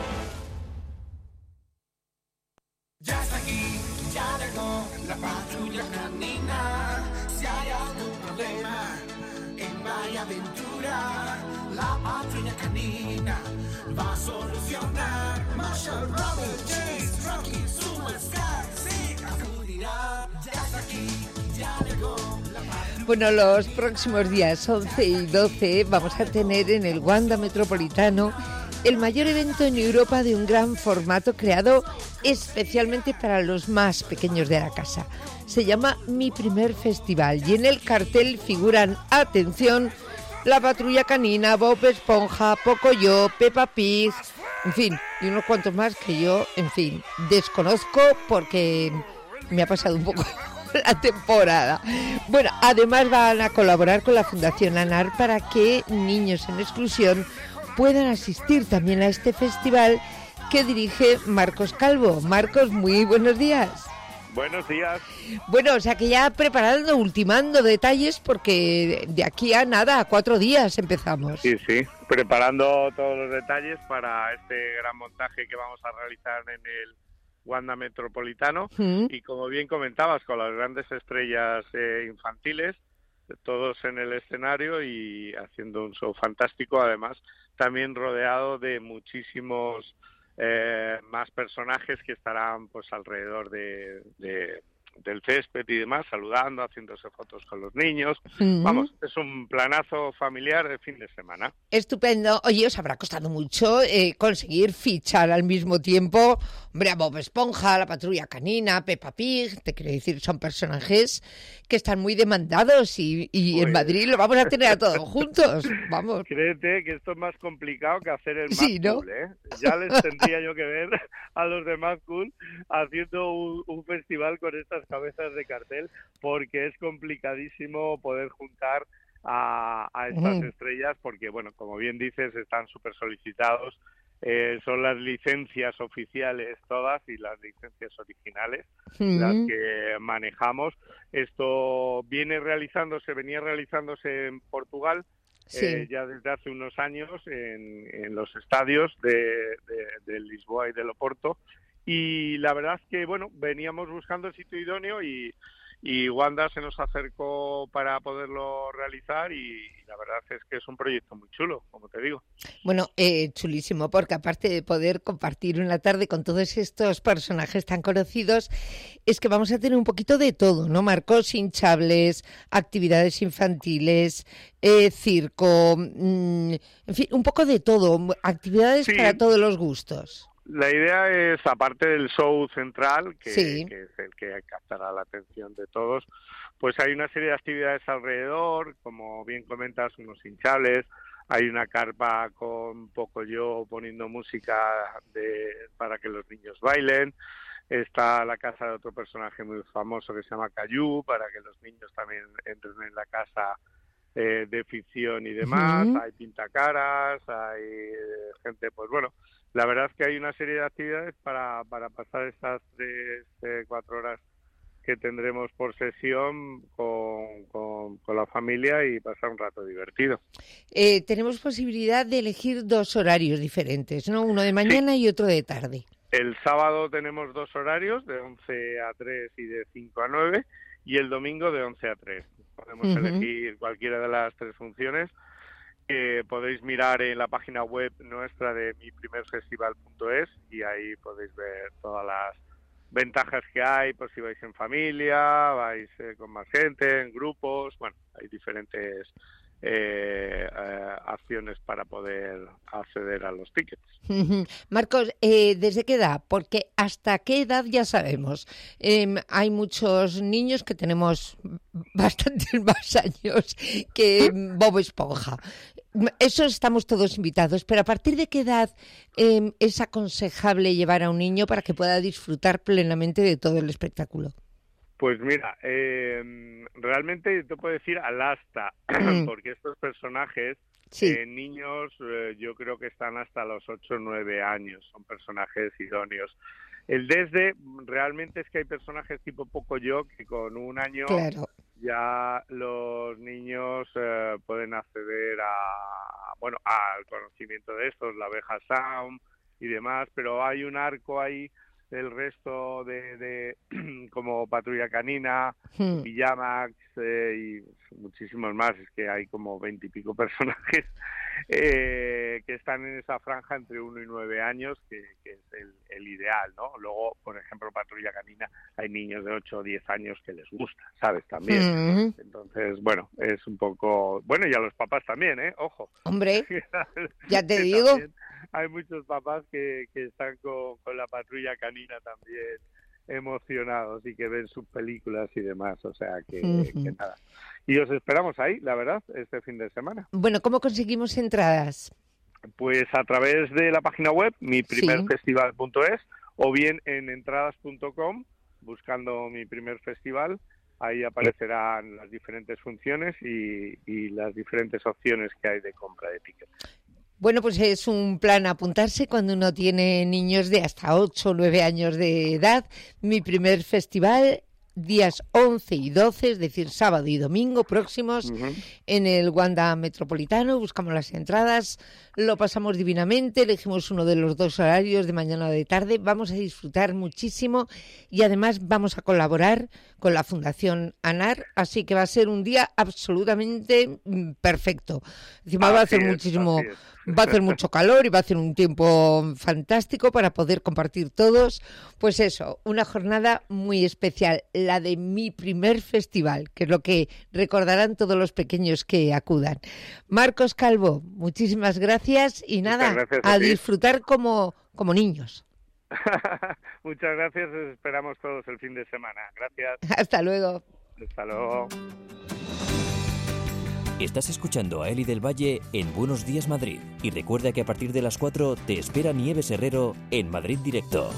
Ya está aquí, ya llegó la patrulla canina. Si hay algún problema en Vaya Aventura, la patrulla canina va a solucionar. Marshall, Robert, Chase, Rocky, Zuma, Sky, sí, acudirá. Ya está aquí, ya llegó la patrulla. Bueno, los próximos días once y doce vamos a tener en el Wanda Metropolitano el mayor evento en Europa de un gran formato creado especialmente para los más pequeños de la casa. Se llama Mi Primer Festival y en el cartel figuran, atención, La Patrulla Canina, Bob Esponja, Pocoyo, Peppa Pig, en fin, y unos cuantos más que yo, en fin, desconozco porque me ha pasado un poco la temporada. Bueno, además van a colaborar con la Fundación ANAR para que niños en exclusión puedan asistir también a este festival que dirige Marcos Calvo. Marcos, muy buenos días. Buenos días. Bueno, o sea que ya preparando, ultimando detalles, porque de aquí a nada, a cuatro días empezamos. Sí, sí, preparando todos los detalles para este gran montaje que vamos a realizar en el Wanda Metropolitano. Mm. Y como bien comentabas, con las grandes estrellas eh, infantiles, todos en el escenario y haciendo un show fantástico, además también rodeado de muchísimos eh, más personajes que estarán pues alrededor de, de del césped y demás, saludando, haciéndose fotos con los niños. Mm-hmm. Vamos, es un planazo familiar de fin de semana. Estupendo. Oye, os habrá costado mucho eh, conseguir fichar al mismo tiempo, hombre, a Bob Esponja, a la Patrulla Canina, Peppa Pig, te quiero decir, son personajes que están muy demandados y, y pues en Madrid lo vamos a tener a todos juntos, vamos. Créete que esto es más complicado que hacer el Mad sí, ¿no? Cool, ¿eh? Ya les tendría yo que ver a los de Mad Cool haciendo un, un festival con estas cabezas de cartel, porque es complicadísimo poder juntar a, a estas mm. estrellas, porque, bueno, como bien dices, están súper solicitados. Eh, son las licencias oficiales todas y las licencias originales mm. las que manejamos. Esto viene realizándose, venía realizándose en Portugal sí. eh, ya desde hace unos años en, en los estadios de, de, de Lisboa y de Oporto. Y la verdad es que, bueno, veníamos buscando el sitio idóneo y, y Wanda se nos acercó para poderlo realizar y la verdad es que es un proyecto muy chulo, como te digo. Bueno, eh, chulísimo, porque aparte de poder compartir una tarde con todos estos personajes tan conocidos, es que vamos a tener un poquito de todo, ¿no, Marcos? Hinchables, actividades infantiles, eh, circo, mmm, en fin, un poco de todo, actividades sí. para todos los gustos. La idea es, aparte del show central, que, sí. que es el que captará la atención de todos, pues hay una serie de actividades alrededor, como bien comentas, unos hinchables, hay una carpa con Pocoyo poniendo música de, para que los niños bailen, está la casa de otro personaje muy famoso que se llama Caillou, para que los niños también entren en la casa eh, de ficción y demás, uh-huh. hay pintacaras, hay eh, gente, pues bueno, la verdad es que hay una serie de actividades para, para pasar estas tres, eh, cuatro horas que tendremos por sesión con, con, con la familia y pasar un rato divertido. Eh, tenemos posibilidad de elegir dos horarios diferentes, ¿no? Uno de mañana sí. y otro de tarde. El sábado tenemos dos horarios, de once a tres y de cinco a nueve, y el domingo de once a tres. Podemos uh-huh. elegir cualquiera de las tres funciones. Eh, podéis mirar en la página web nuestra de mi primer festival punto es y ahí podéis ver todas las ventajas que hay, pues si vais en familia, vais eh, con más gente, en grupos, bueno, hay diferentes eh, eh, acciones para poder acceder a los tickets. Marcos, eh, ¿desde qué edad? Porque hasta qué edad ya sabemos. Eh, hay muchos niños que tenemos bastantes más años que Bob Esponja. Eso estamos todos invitados, pero ¿a partir de qué edad eh, es aconsejable llevar a un niño para que pueda disfrutar plenamente de todo el espectáculo? Pues mira, eh, realmente te puedo decir al hasta, porque estos personajes, sí. eh, niños, eh, yo creo que están hasta los ocho o nueve años, son personajes idóneos. El desde, realmente es que hay personajes tipo Pocoyo que con un año claro. ya los niños eh, pueden acceder a, bueno, al conocimiento de estos, la abeja Sound y demás, pero hay un arco ahí del resto de, de como Patrulla Canina, hmm. Villamax eh, y muchísimos más, es que hay como veintipico personajes eh, que están en esa franja entre uno y nueve años, que, que es el, el ideal, ¿no? Luego, por ejemplo, Patrulla Canina, hay niños de ocho o diez años que les gusta, ¿sabes? También. Hmm. Entonces, bueno, es un poco... Bueno, y a los papás también, ¿eh? Ojo. Hombre, ya te digo... También hay muchos papás que, que están con, con la Patrulla Canina también emocionados y que ven sus películas y demás, o sea que, uh-huh. que nada. Y os esperamos ahí, la verdad, este fin de semana. Bueno, ¿cómo conseguimos entradas? Pues a través de la página web, mi primer festival punto es, o bien en entradas punto com, buscando Mi Primer Festival, ahí aparecerán las diferentes funciones y, y las diferentes opciones que hay de compra de tickets. Bueno, pues es un plan apuntarse cuando uno tiene niños de hasta ocho o nueve años de edad. Mi Primer Festival, días once y doce, es decir, sábado y domingo próximos, uh-huh. en el Wanda Metropolitano. Buscamos las entradas, lo pasamos divinamente, elegimos uno de los dos horarios, de mañana o de tarde. Vamos a disfrutar muchísimo y además vamos a colaborar con la Fundación ANAR, así que va a ser un día absolutamente perfecto. Encima así va a hacer es, muchísimo... Va a hacer mucho calor y va a hacer un tiempo fantástico para poder compartir todos. Pues eso, una jornada muy especial, la de Mi Primer Festival, que es lo que recordarán todos los pequeños que acudan. Marcos Calvo, muchísimas gracias y nada, gracias a, a disfrutar como, como niños. Muchas gracias, os esperamos todos el fin de semana. Gracias. Hasta luego. Hasta luego. Estás escuchando a Eli del Valle en Buenos Días Madrid. Y recuerda que a partir de las cuatro te espera Nieves Herrero en Madrid Directo.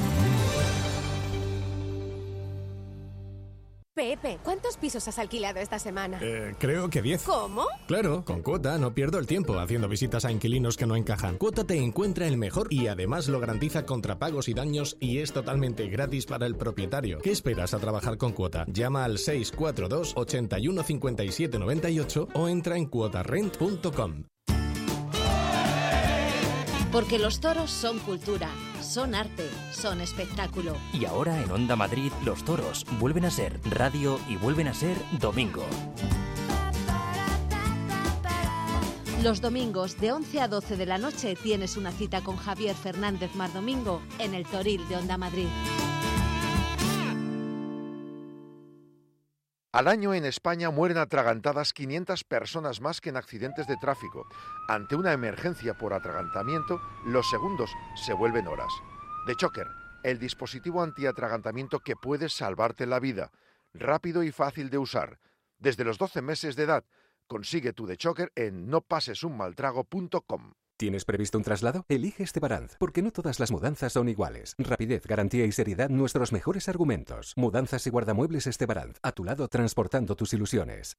Pepe, ¿cuántos pisos has alquilado esta semana? Eh, creo que diez. ¿Cómo? Claro, con Cuota no pierdo el tiempo haciendo visitas a inquilinos que no encajan. Cuota te encuentra el mejor y además lo garantiza contra pagos y daños y es totalmente gratis para el propietario. ¿Qué esperas a trabajar con Cuota? Llama al seis cuatro dos, ocho uno, cinco siete nueve ocho o entra en cuota rent punto com. Porque los toros son cultura, son arte, son espectáculo. Y ahora en Onda Madrid, los toros vuelven a ser radio y vuelven a ser domingo. Los domingos de once a doce de la noche tienes una cita con Javier Fernández Mardomingo en el Toril de Onda Madrid. Al año en España mueren atragantadas quinientas personas más que en accidentes de tráfico. Ante una emergencia por atragantamiento, los segundos se vuelven horas. DeChocker, el dispositivo antiatragantamiento que puede salvarte la vida. Rápido y fácil de usar. Desde los doce meses de edad, consigue tu DeChocker en no pases un mal trago punto com. ¿Tienes previsto un traslado? Elige Estebaranz, porque no todas las mudanzas son iguales. Rapidez, garantía y seriedad, nuestros mejores argumentos. Mudanzas y guardamuebles Estebaranz, a tu lado transportando tus ilusiones.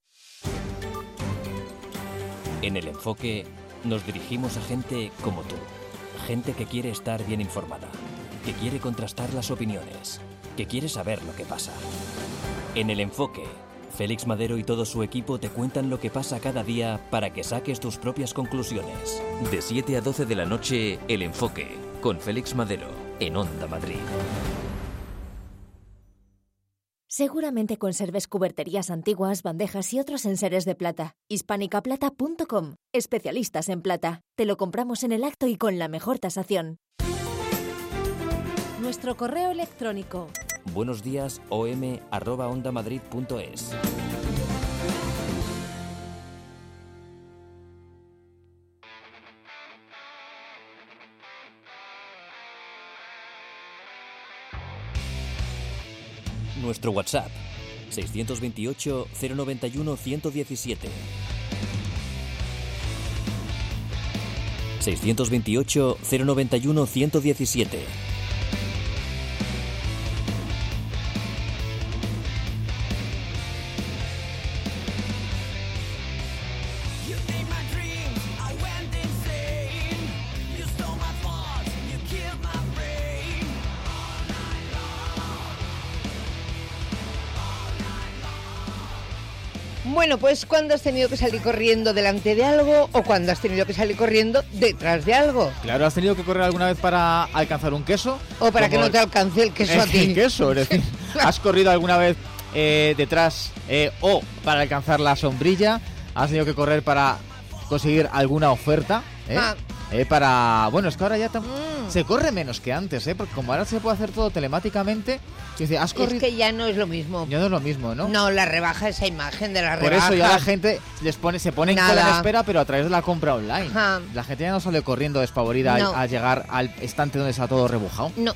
En El Enfoque nos dirigimos a gente como tú. Gente que quiere estar bien informada, que quiere contrastar las opiniones, que quiere saber lo que pasa. En El Enfoque, Félix Madero y todo su equipo te cuentan lo que pasa cada día para que saques tus propias conclusiones. De siete a doce de la noche, El Enfoque, con Félix Madero, en Onda Madrid. Seguramente conserves cuberterías antiguas, bandejas y otros enseres de plata. hispánica plata punto com. Especialistas en plata. Te lo compramos en el acto y con la mejor tasación. Nuestro correo electrónico. Buenos días, om arroba ondamadrid punto es. nuestro WhatsApp seiscientos veintiocho, cero noventa y uno, ciento diecisiete. seiscientos veintiocho, cero noventa y uno, ciento diecisiete. Bueno, pues cuando has tenido que salir corriendo delante de algo o cuando has tenido que salir corriendo detrás de algo. Claro, ¿has tenido que correr alguna vez para alcanzar un queso? O para que no te alcance el queso a ti. El queso, es decir, ¿has corrido alguna vez eh, detrás eh, o para alcanzar la sombrilla? ¿Has tenido que correr para conseguir alguna oferta? ¿Eh? Ah. Eh, para... Bueno, es que ahora ya tam... mm. se corre menos que antes, ¿eh? Porque como ahora se puede hacer todo telemáticamente... Dice, ¿has corrido? Es que ya no es lo mismo. Ya no es lo mismo, ¿no? No, la rebaja, esa imagen de la Por rebaja. Por eso ya la gente les pone, se pone en Nada. cola en espera, pero a través de la compra online. Ajá. La gente ya no sale corriendo despavorida no. a, a llegar al estante donde está todo rebujado. No.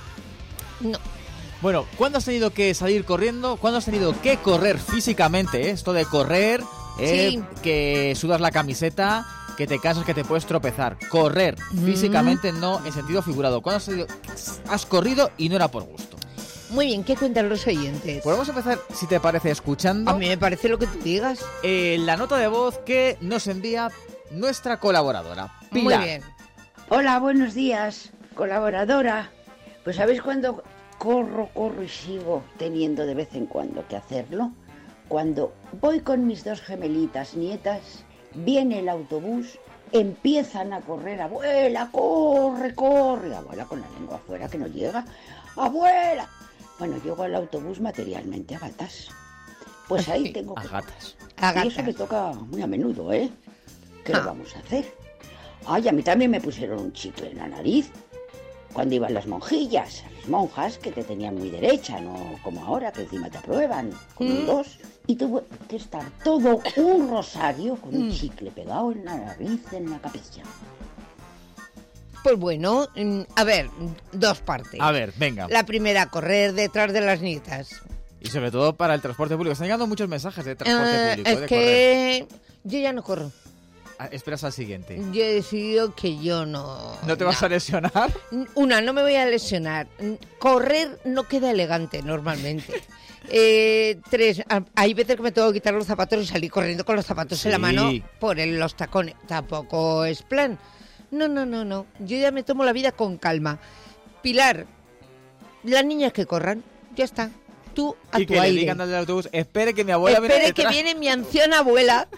No. Bueno, ¿cuándo has tenido que salir corriendo? ¿Cuándo has tenido que correr físicamente? ¿eh? Esto de correr, eh, sí. que sudas la camiseta... que te cansas, que te puedes tropezar. Correr mm. físicamente, no en sentido figurado. ¿Cuándo has, has corrido y no era por gusto? Muy bien, ¿qué cuentan los oyentes? Podemos empezar, si te parece, escuchando... A mí me parece lo que tú digas. Eh, la nota de voz que nos envía nuestra colaboradora, Pilar. Muy bien. Hola, buenos días, colaboradora. Pues ¿sabéis cuándo corro, corro y sigo teniendo de vez en cuando que hacerlo? Cuando voy con mis dos gemelitas nietas... Viene el autobús, empiezan a correr, abuela, corre, corre, abuela con la lengua afuera que no llega, abuela. Bueno, llego al autobús materialmente a gatas. Pues ahí tengo que... A gatas. A gatas. Y eso me toca muy a menudo, ¿eh? ¿Qué ah. le vamos a hacer? Ay, a mí también me pusieron un chicle en la nariz. Cuando iban las monjillas, las monjas que te tenían muy derecha, no como ahora que encima te aprueban con un dos. Y tuve que estar todo un rosario con un chicle pegado en la nariz, en la cabeza. Pues bueno, a ver, dos partes. A ver, venga. La primera, correr detrás de las nietas. Y sobre todo para el transporte público. Están llegando muchos mensajes de transporte eh, público. Es de que correr. Yo ya no corro. Ah, esperas al siguiente. Yo he decidido que yo no... ¿No te vas no. a lesionar? Una, no me voy a lesionar. Correr no queda elegante normalmente. Eh, tres, hay veces que me tengo que quitar los zapatos y salir corriendo con los zapatos sí. en la mano por el, los tacones. Tampoco es plan. No, no, no, no. Yo ya me tomo la vida con calma. Pilar, las niñas que corran, ya está. Tú a y tu que aire. le digan al autobús, espere que mi abuela espere viene que viene mi anciana abuela.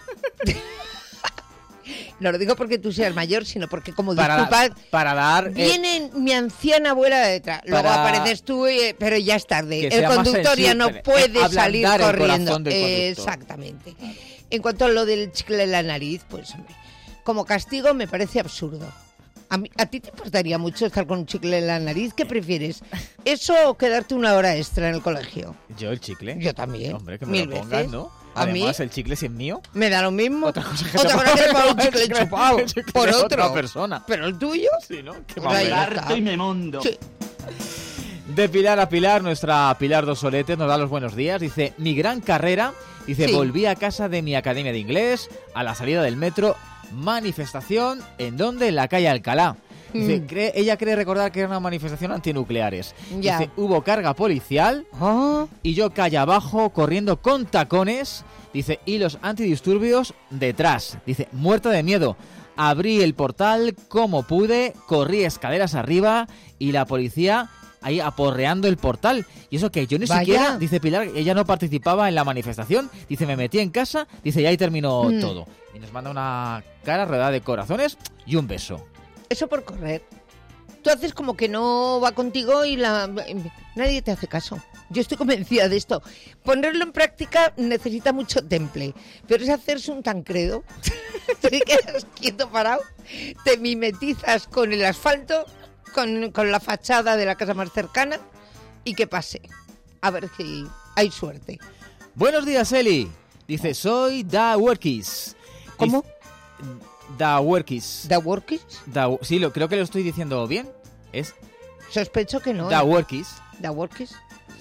No lo digo porque tú seas mayor, sino porque como para, disculpad, para dar... Viene eh, mi anciana abuela de detrás. Luego apareces tú, y, pero ya es tarde. El conductor ya no puede salir corriendo. Eh, exactamente. En cuanto a lo del chicle en la nariz, pues hombre, como castigo me parece absurdo. ¿A, mí, ¿A ti te importaría mucho estar con un chicle en la nariz? ¿Qué prefieres? ¿Eso o quedarte una hora extra en el colegio? ¿Yo el chicle? Yo también. Hombre, que me Mil lo pongas, veces. ¿no? ¿A Además, mí? el chicle si es mío. Me da lo mismo. Otra cosa que otra cosa que le pago un chicle chupado por otro. Otra persona. ¿Pero el tuyo? Sí, ¿no? Qué pues harto y me mondo. Sí. De Pilar a Pilar, nuestra Pilar Dosolete nos da los buenos días. Dice, mi gran carrera. Dice, sí. volví a casa de mi academia de inglés. A la salida del metro. Manifestación. ¿En dónde? En la calle Alcalá. Dice, mm. cree, ella cree recordar que era una manifestación antinucleares. Ya. Dice, hubo carga policial oh. y yo calle abajo corriendo con tacones. Dice, y los antidisturbios detrás. Dice, muerta de miedo. Abrí el portal como pude, corrí escaleras arriba y la policía ahí aporreando el portal. Y eso que yo ni Vaya. siquiera, dice Pilar, ella no participaba en la manifestación. Dice, me metí en casa, dice, y ahí terminó mm. todo. Y nos manda una cara rodeada de corazones y un beso. Eso por correr. Tú haces como que no va contigo y la nadie te hace caso. Yo estoy convencida de esto. Ponerlo en práctica necesita mucho temple, pero es hacerse un Tancredo. Te quedas quieto parado, te mimetizas con el asfalto, con, con la fachada de la casa más cercana y que pase. A ver si hay suerte. Buenos días, Eli. Dice, soy Da Workis. ¿Cómo? Da Workis. ¿Da Workis? Da, sí, lo, creo que lo estoy diciendo bien. Es Sospecho que no. Da Workis. ¿Da Workis?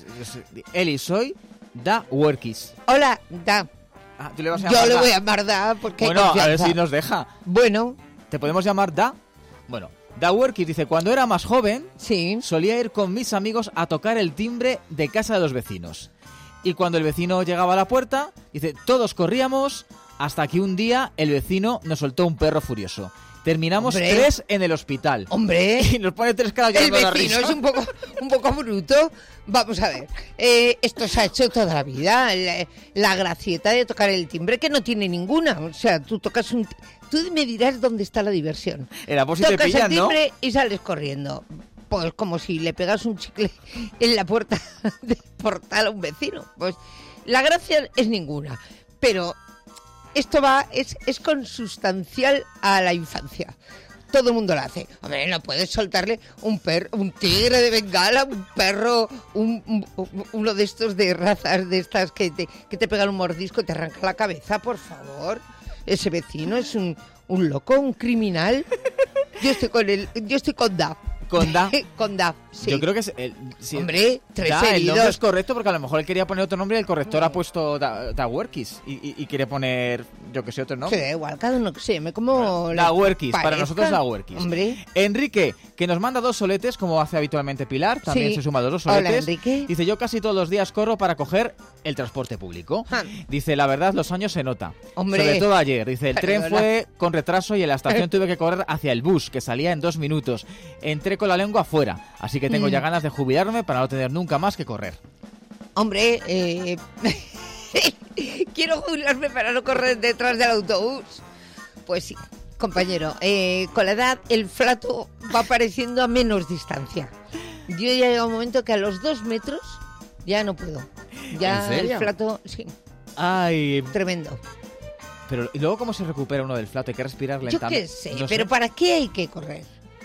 Eli, soy Da Workis. Hola, Da. Ah, ¿tú le vas a Yo llamar le Da? voy a llamar Da porque Bueno, hay a ver confianza. si nos deja. Bueno. ¿Te podemos llamar Da? Bueno, Da Workis dice, cuando era más joven, sí. solía ir con mis amigos a tocar el timbre de casa de los vecinos. Y cuando el vecino llegaba a la puerta, dice, todos corríamos hasta que un día el vecino nos soltó un perro furioso. Terminamos Hombre. tres en el hospital. Hombre. Y nos pone tres caras El llorando la vecino risa. es un poco, un poco bruto. Vamos a ver. Eh, esto se ha hecho toda la vida. La, la gracieta de tocar el timbre, que no tiene ninguna. O sea, tú tocas un... Tú me dirás dónde está la diversión. Era por si te Tocas pillan, el ¿no? timbre y sales corriendo. Pues como si le pegas un chicle en la puerta del portal a un vecino. Pues la gracia es ninguna. Pero esto va, es, es consustancial a la infancia. Todo el mundo lo hace. Hombre, no puedes soltarle un perro, un tigre de Bengala, un perro, un, un- uno de estos de razas de estas que te, que te pegan un mordisco y te arranca la cabeza, por favor. Ese vecino es un, un loco, un criminal. Yo estoy con él, yo estoy con Da. Con Da. Con Da, sí. Yo creo que es el, sí, Hombre, tres Da, el heridos. nombre es correcto porque a lo mejor él quería poner otro nombre y el corrector ha puesto Da, Da Workis y, y, y quiere poner, yo que sé, otro nombre. Sí, da igual, cada uno que se llame como Da le Workis, para parezca. nosotros Da Workis. Hombre. Enrique, que nos manda dos soletes, como hace habitualmente Pilar, también Sí. se suma los dos Hola, soletes. Enrique. Dice, yo casi todos los días corro para coger el transporte público. Ja. Dice, la verdad, los años se nota. Hombre. Sobre todo ayer. Dice, el tren Perdona. fue con retraso y en la estación tuve que correr hacia el bus, que salía en dos minutos. Entré con la lengua afuera, así que tengo Mm. ya ganas de jubilarme para no tener nunca más que correr. Hombre, eh... quiero jubilarme para no correr detrás del autobús. Pues sí, compañero, eh, con la edad el flato va apareciendo a menos distancia. Yo ya llega un momento que a los dos metros ya no puedo. Ya ¿En serio? el flato, sí, Ay, tremendo. pero ¿y luego cómo se recupera uno del flato? Hay que respirar Yo lentamente. qué sé, No pero ¿para qué hay que correr?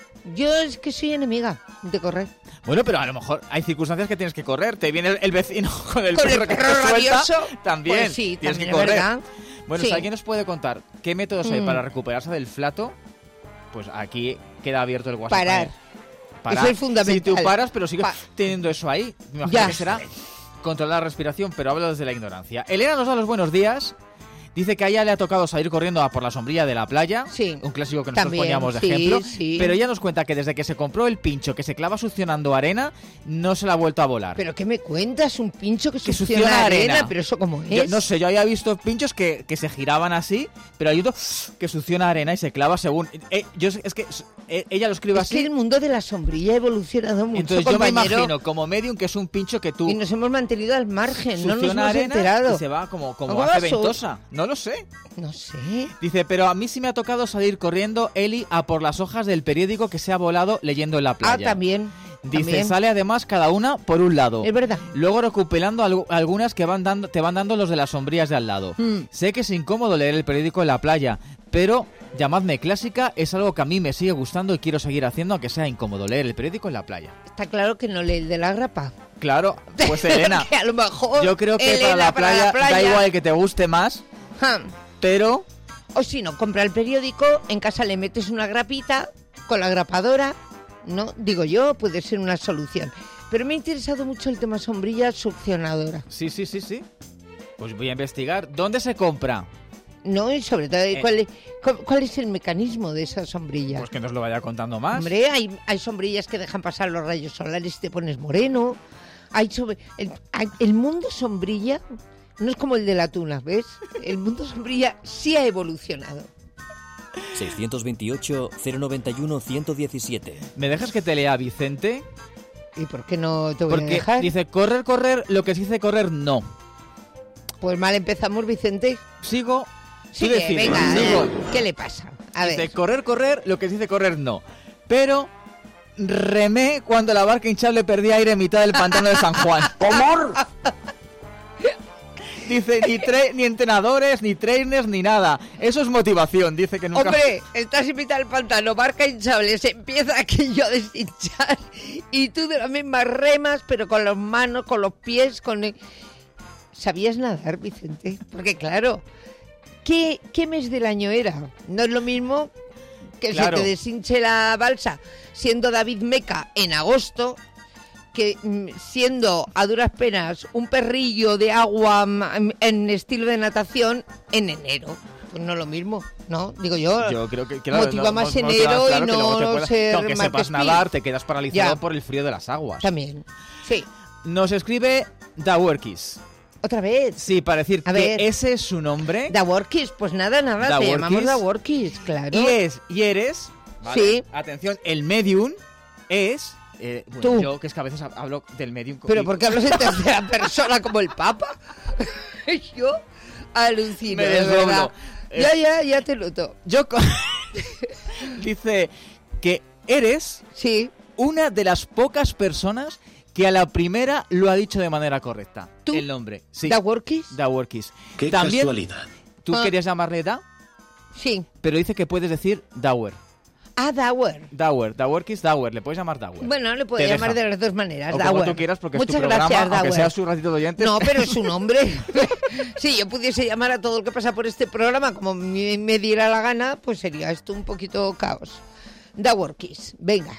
Yo es que soy enemiga de correr. Bueno, pero a lo mejor hay circunstancias que tienes que correr. Te viene el, el vecino con el Con el perro que te perro suelta. rabioso, También pues sí, tienes también que es correr. verdad. Bueno, Sí. si alguien nos puede contar qué métodos hay Mm. para recuperarse del flato, pues aquí queda abierto el WhatsApp. Parar. Parar. Eso es fundamental. Si tú paras, pero sigues Pa- teniendo eso ahí, me imagino Ya. que será controlar la respiración, pero hablo desde la ignorancia. Elena nos da los buenos días. Dice que a ella le ha tocado salir corriendo a por la sombrilla de la playa, Sí. un clásico que nosotros También, poníamos de sí, ejemplo, sí. pero ella nos cuenta que desde que se compró el pincho que se clava succionando arena, no se la ha vuelto a volar. ¿Pero qué me cuentas? ¿Un pincho que, Que succiona succiona arena? arena. ¿Pero eso cómo es? Yo no sé, yo había visto pinchos que, que se giraban así, pero hay otro que succiona arena y se clava según... Eh, yo sé- es que eh, ella lo escribe Es así, que el mundo de la sombrilla ha evolucionado mucho, entonces yo me compañero, imagino como medium que es un pincho que tú y nos hemos mantenido al margen, no nos succiona hemos arena enterado. y se va como, como ¿Cómo hace va su- ventosa. No lo sé. No sé. Dice, pero a mí sí me ha tocado salir corriendo, Eli, a por las hojas del periódico que se ha volado leyendo en la Ah, playa. también. Dice, también. sale además cada una por un lado. Es verdad. Luego recuperando algu- algunas que van dando, te van dando los de las sombrillas de al lado. Mm. Sé que es incómodo leer el periódico en la playa, pero llamadme clásica, es algo que a mí me sigue gustando y quiero seguir haciendo, aunque sea incómodo leer el periódico en la playa. Está claro que no lee el de la grapa. Claro, pues Elena, Que a lo mejor yo creo que para, Elena, la playa, para la playa- da igual que te guste más, Ja. pero O si no, compra el periódico, en casa le metes una grapita con la grapadora, ¿no? Digo yo, puede ser una solución. Pero me ha interesado mucho el tema sombrilla succionadora. sí, sí, sí, sí. Pues voy a investigar. ¿Dónde se compra? No, y sobre todo, Eh. ¿cuál, es, cu- cuál es el mecanismo de esa sombrilla? Pues que nos lo vaya contando más. Hombre, hay, hay sombrillas que dejan pasar los rayos solares y te pones moreno. Hay sobre, el, hay- el mundo sombrilla no es como el de la tuna, ¿ves? El mundo sombrilla sí ha evolucionado. seiscientos veintiocho, cero noventa y uno, ciento diecisiete. ¿Me dejas que te lea Vicente? ¿Y por qué no te voy a Porque dejar? dice, correr, correr, lo que se dice correr, no. Pues mal empezamos, Vicente. Sigo. Sí, tú decides, venga, sigo. ¿qué le pasa? A Dice, ver. correr, correr, lo que se dice correr, no. Pero remé cuando la barca hinchable perdía aire en mitad del pantano de San Juan. ¿Cómo? Dice, ni, tra- ni entrenadores, ni trainers, ni nada. Eso es motivación, dice que nunca... Hombre, estás en mitad del pantano, barca hinchable, se empieza aquello a deshinchar y tú de las mismas remas, pero con las manos, con los pies, con... el- ¿Sabías nadar, Vicente? Porque claro, ¿qué, qué mes del año era? No es lo mismo que Claro. se te deshinche la balsa siendo David Meca en agosto que siendo a duras penas un perrillo de agua en estilo de natación en enero. Pues no es lo mismo, ¿no? Digo yo, yo creo que claro, motiva no, más no, enero claro, y no te puedas, ser aunque más sepas despil. nadar, te quedas paralizado ya. por el frío de las aguas. También, sí. Nos escribe Daworkis. ¿Otra vez? Sí, para decir A que ver. ese es su nombre. Daworkis, pues nada, nada, Daworkis. te llamamos Daworkis, claro. Y es, y eres, ¿vale? Sí. Atención, el medium es... Eh, bueno, Tú. Yo, que es que a veces hablo del medium... ¿Pero y- por qué hablas en tercera persona como el Papa? Yo alucino, Me de desdoblo. verdad. Eh, Ya, ya, ya te noto. Yo... co- Dice que eres sí. una de las pocas personas que a la primera lo ha dicho de manera correcta. ¿Tú? El nombre. Sí. ¿Daworkis? Daworkis. Qué También, casualidad. Tú Ah. querías llamarle Da, Sí. pero dice que puedes decir Dawer. Ah, Dawer. Dawer, Daworkis, Dawer. Le puedes llamar Dawer. Bueno, le puedo Te llamar deja. de las dos maneras, O como Dawer. tú quieras, porque Muchas es tu programa, gracias, aunque Dawer. sea su ratito de oyentes. No, pero es su nombre. Si yo pudiese llamar a todo el que pasa por este programa como me, me diera la gana, pues sería esto un poquito caos. Daworkis, venga.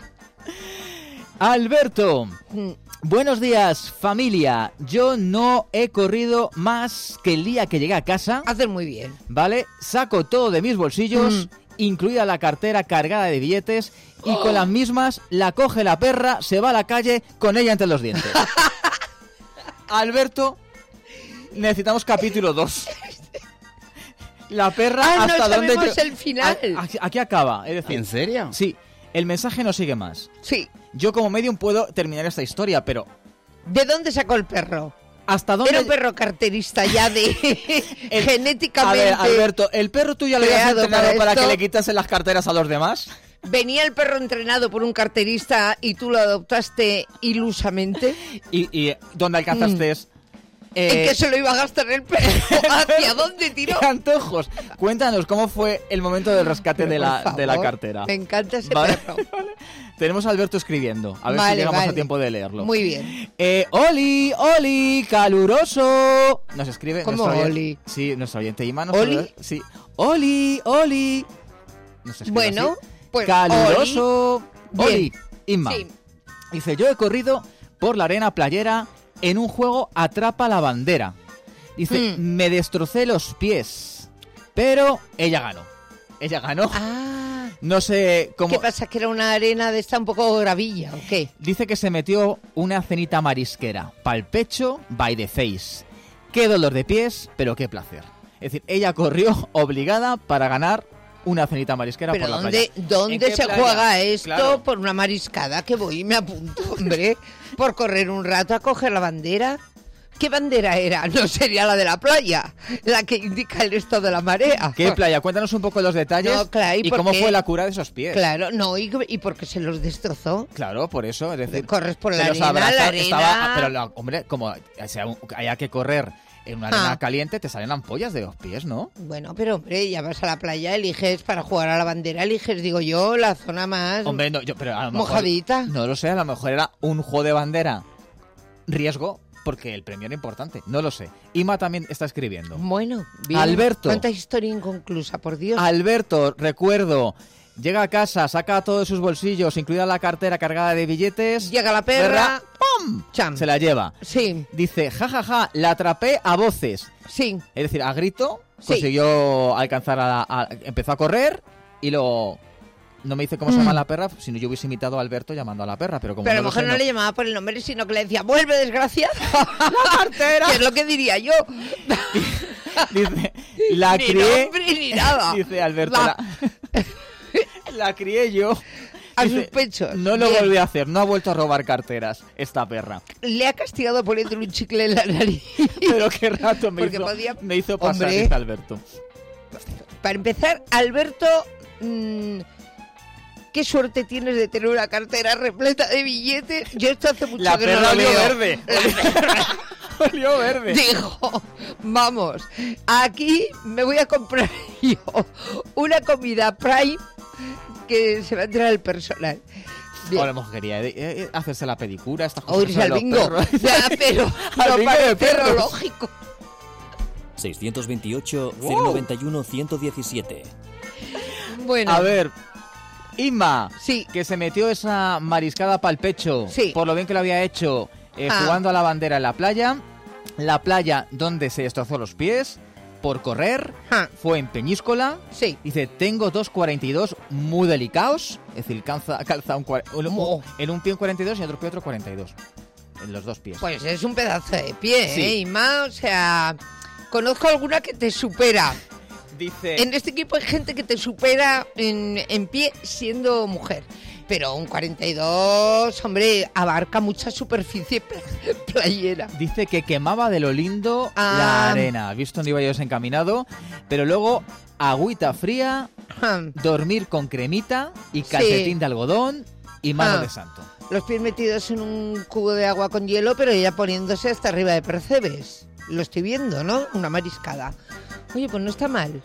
Alberto, Mm. buenos días, familia. Yo no he corrido más que el día que llegué a casa. Haces muy bien. ¿Vale? Saco todo de mis bolsillos, Mm. incluida la cartera cargada de billetes, y con las mismas la coge la perra, se va a la calle con ella entre los dientes. Alberto, necesitamos capítulo dos. La perra Ah, no hasta dónde sabemos lle- el final. A- Aquí, aquí acaba, es decir, ¿En serio? sí, el mensaje no sigue más. Sí. Yo como medium puedo terminar esta historia, pero ¿De dónde sacó el perro? ¿hasta dónde? Era un perro carterista ya de El- genéticamente. A ver, Alberto, ¿el perro tuyo le habías creado entrenado para para, esto. que le quitasen las carteras a los demás? ¿Venía el perro entrenado por un carterista y tú lo adoptaste ilusamente? ¿Y, y dónde alcanzaste? ¿En Eh, qué se lo iba a gastar el perro? ¿Hacia dónde tiró? ¡Qué antojos! Cuéntanos cómo fue el momento del rescate Pero de la, por de la favor, cartera. Me encanta ese ¿Vale? perro. Tenemos a Alberto escribiendo. A ver Vale, si llegamos vale. a tiempo de leerlo. Muy bien. Eh, ¡Oli! ¡Oli! ¡Caluroso! Nos escribe ¿Cómo nuestro oyen- Oli? Sí, nuestro oyente Ima. nos ¿Oli? saluda- Sí. ¡Oli! ¡Oli! Nos escribe Bueno, así. pues ¡Caluroso! Oli. ¡Oli! Inma. Sí. Dice, yo he corrido por la arena playera en un juego Atrapa la bandera. Dice, Mm. me destrocé los pies, pero ella ganó. Ella ganó. Ah, No sé cómo... ¿qué pasa? ¿Que era una arena de esta un poco gravilla o qué? Dice que se metió una cenita marisquera. Pa'l pecho, by the face. Qué dolor de pies, pero qué placer. Es decir, ella corrió obligada para ganar una cenita marisquera Pero por la ¿dónde, playa. ¿En ¿dónde qué se playa? juega esto? Claro. Por una mariscada que voy y me apunto, hombre. Por correr un rato a coger la bandera. ¿Qué bandera era? No sería la de la playa, la que indica el estado de la marea. ¿Qué playa? Cuéntanos un poco los detalles No, claro, ¿y y por cómo qué? fue la cura de esos pies. Claro, no, y, y porque se los destrozó. Claro, por eso, es decir... Corres por se la los arena, abraza- la arena... estaba- pero, la- hombre, como o sea, un- haya que correr en una arena Ah. caliente, te salen ampollas de los pies, ¿no? Bueno, pero hombre, ya vas a la playa, eliges para jugar a la bandera, eliges, digo yo, la zona más Hombre, no, yo, pero a lo mejor... mojadita. No lo sé, a lo mejor era un juego de bandera. Riesgo, porque el premio era importante. No lo sé. Ima también está escribiendo. Bueno, bien. Alberto. Cuánta historia inconclusa, por Dios. Alberto, recuerdo, llega a casa, saca todo de sus bolsillos, incluida la cartera cargada de billetes. Llega la perra, ¡pum! Cham. Se la lleva. Sí. Dice, jajaja, ja, ja, la atrapé a voces. Sí. Es decir, a grito, Sí. consiguió alcanzar a, a- Empezó a correr y lo... No me dice cómo se llama Mm. la perra, si no yo hubiese imitado a Alberto llamando a la perra, pero como Pero a no lo lo mejor sé, no, no- le llamaba por el nombre, sino que le decía, ¡vuelve, desgraciada! ¡La cartera! Que es lo que diría yo. Dice, la Ni crié... nombre ni nada. Dice Alberto, Va. la... la crié yo. A Dice, sus pechos. No lo Bien. volví a hacer, no ha vuelto a robar carteras esta perra. Le ha castigado poniéndole un chicle en la nariz. Pero qué rato me Porque hizo, podía- me hizo pasar, Hombre. dice Alberto. Para empezar, Alberto, mmm, qué suerte tienes de tener una cartera repleta de billetes. Yo esto hace mucho La que no perra lo olió veo. verde. Olió verde. Dijo, vamos, aquí me voy a comprar yo una comida Prime que se va a entrar el personal. Bien. O a lo mejor quería eh, eh, hacerse la pedicura, estas O cosas. irse al los bingo. perros. Ya, pero Al no bingo de parece perros. lo lógico. seiscientos veintiocho, cero noventa y uno, ciento diecisiete. Bueno, A ver, Inma, sí. que se metió esa mariscada pa'l pecho, sí. por lo bien que lo había hecho eh, ah. jugando a la bandera en la playa. La playa donde se destrozó los pies por correr ah. fue en Peñíscola. Sí. Dice, tengo dos cuarenta y dos muy delicados. Es decir, calza, calza un, un, un, en un pie un cuarenta y dos y en otro pie otro cuarenta y dos. En los dos pies. Pues es un pedazo de pie, sí. ¿eh, Inma? O sea, conozco alguna que te supera. Dice... En este equipo hay gente que te supera en, en pie siendo mujer. Pero un cuarenta y dos, hombre, abarca mucha superficie playera. Dice que quemaba de lo lindo ah. la arena. Visto donde iba yo desencaminado. Pero luego, agüita fría, ah. dormir con cremita y calcetín sí. de algodón y mano ah. de santo. Los pies metidos en un cubo de agua con hielo, pero ella poniéndose hasta arriba de percebes. Lo estoy viendo, ¿no? Una mariscada. Oye, pues no está mal.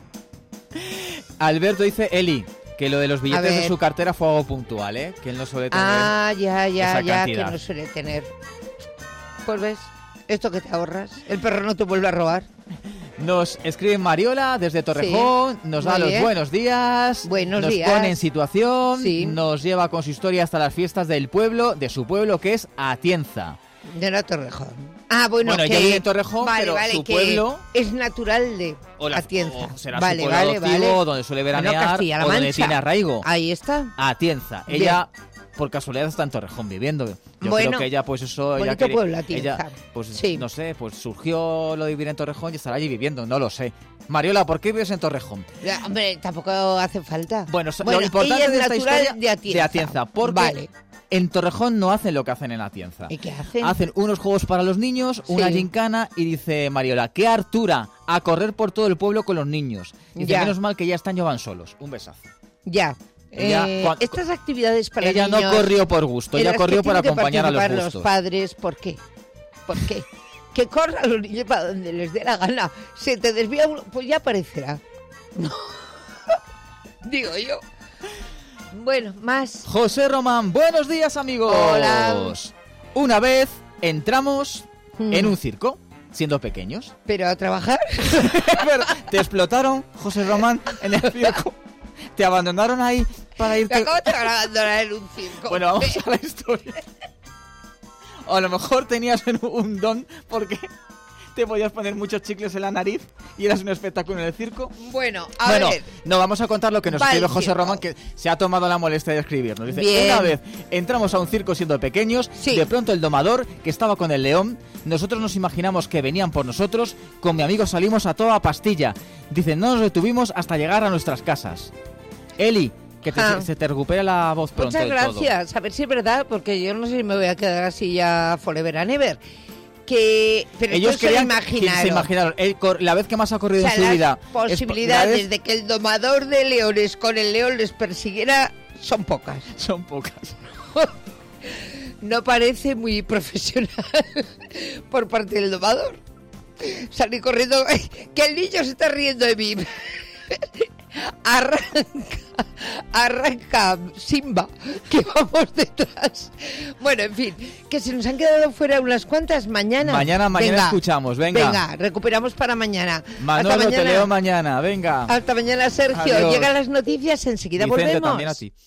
Alberto dice, Eli, que lo de los billetes de su cartera fue algo puntual, ¿eh? Que él no suele tener Ah, ya, ya, esa ya, cantidad. que no suele tener. Pues ves, esto que te ahorras, el perro no te vuelve a robar. Nos escribe Mariola desde Torrejón, sí, nos da los bien. buenos días, buenos nos días. pone en situación, sí. nos lleva con su historia hasta las fiestas del pueblo, de su pueblo, que es Atienza. De la Torrejón. Ah, bueno, bueno que... ella vive en Torrejón, vale, pero vale, su que pueblo... es natural de o la, Atienza. O será vale, su pueblo vale, adoptivo, vale. donde suele veranear, bueno, Castilla-La o donde Mancha. tiene arraigo. Ahí está. Atienza. Bien. Ella... Por casualidad está en Torrejón viviendo. Yo bueno, creo que ella, pues eso... Bonito ella quería, pueblo, Atienza. ella, pues sí. no sé, pues surgió lo de vivir en Torrejón y estará allí viviendo, no lo sé. Mariola, ¿por qué vives en Torrejón? Ya, hombre, tampoco hace falta. Bueno, bueno lo importante ella de es esta natural historia de Atienza. de Atienza, porque vale. en Torrejón no hacen lo que hacen en Atienza. ¿Y qué hacen? Hacen unos juegos para los niños, sí. una gincana y dice Mariola, qué hartura a correr por todo el pueblo con los niños. Dice, ya. menos mal que ya este año van solos. Un besazo. Ya. Ella, eh, cuando, estas actividades para ella niños... Ella no corrió por gusto, ella corrió para acompañar a los gustos. los padres, ¿por qué? ¿Por qué? Que corran los niños para donde les dé la gana. Se te desvía uno, pues ya aparecerá. No. Digo yo. Bueno, más. José Román, buenos días, amigos. Hola. Una vez entramos hmm. en un circo, siendo pequeños. ¿Pero a trabajar? Te explotaron, José Román, en el circo. Te abandonaron ahí para irte... ¿Cómo te van a abandonar en un circo? Bueno, vamos a la historia. O a lo mejor tenías un don porque te podías poner muchos chicles en la nariz y eras un espectáculo en el circo. Bueno, a bueno, ver... no, vamos a contar lo que nos vale, escribe José circo. Román, que se ha tomado la molestia de escribirnos. Dice, Bien. una vez entramos a un circo siendo pequeños, sí. de pronto el domador, que estaba con el león, nosotros nos imaginamos que venían por nosotros, con mi amigo salimos a toda pastilla. Dice, no nos detuvimos hasta llegar a nuestras casas. Eli, que te, ah. se te recupere la voz pronto. Muchas del gracias. todo. A ver si es verdad, porque yo no sé si me voy a quedar así ya forever and ever. Que, pero ellos querían, imaginaron. se imaginaron el, la vez que más ha corrido o sea, en su vida. Posibilidades es, de que el domador de leones con el león les persiguiera son pocas. Son pocas. No parece muy profesional por parte del domador. Salir corriendo, que el niño se está riendo de mí. Arranca, arranca Simba, que vamos detrás. Bueno, en fin, que se nos han quedado fuera unas cuantas mañana. Mañana, mañana venga, escuchamos, venga. Venga, recuperamos para mañana. Manolo, Hasta mañana. te leo mañana, venga. Hasta mañana, Sergio. Adiós. Llegan las noticias, enseguida Vicente, volvemos. También a ti.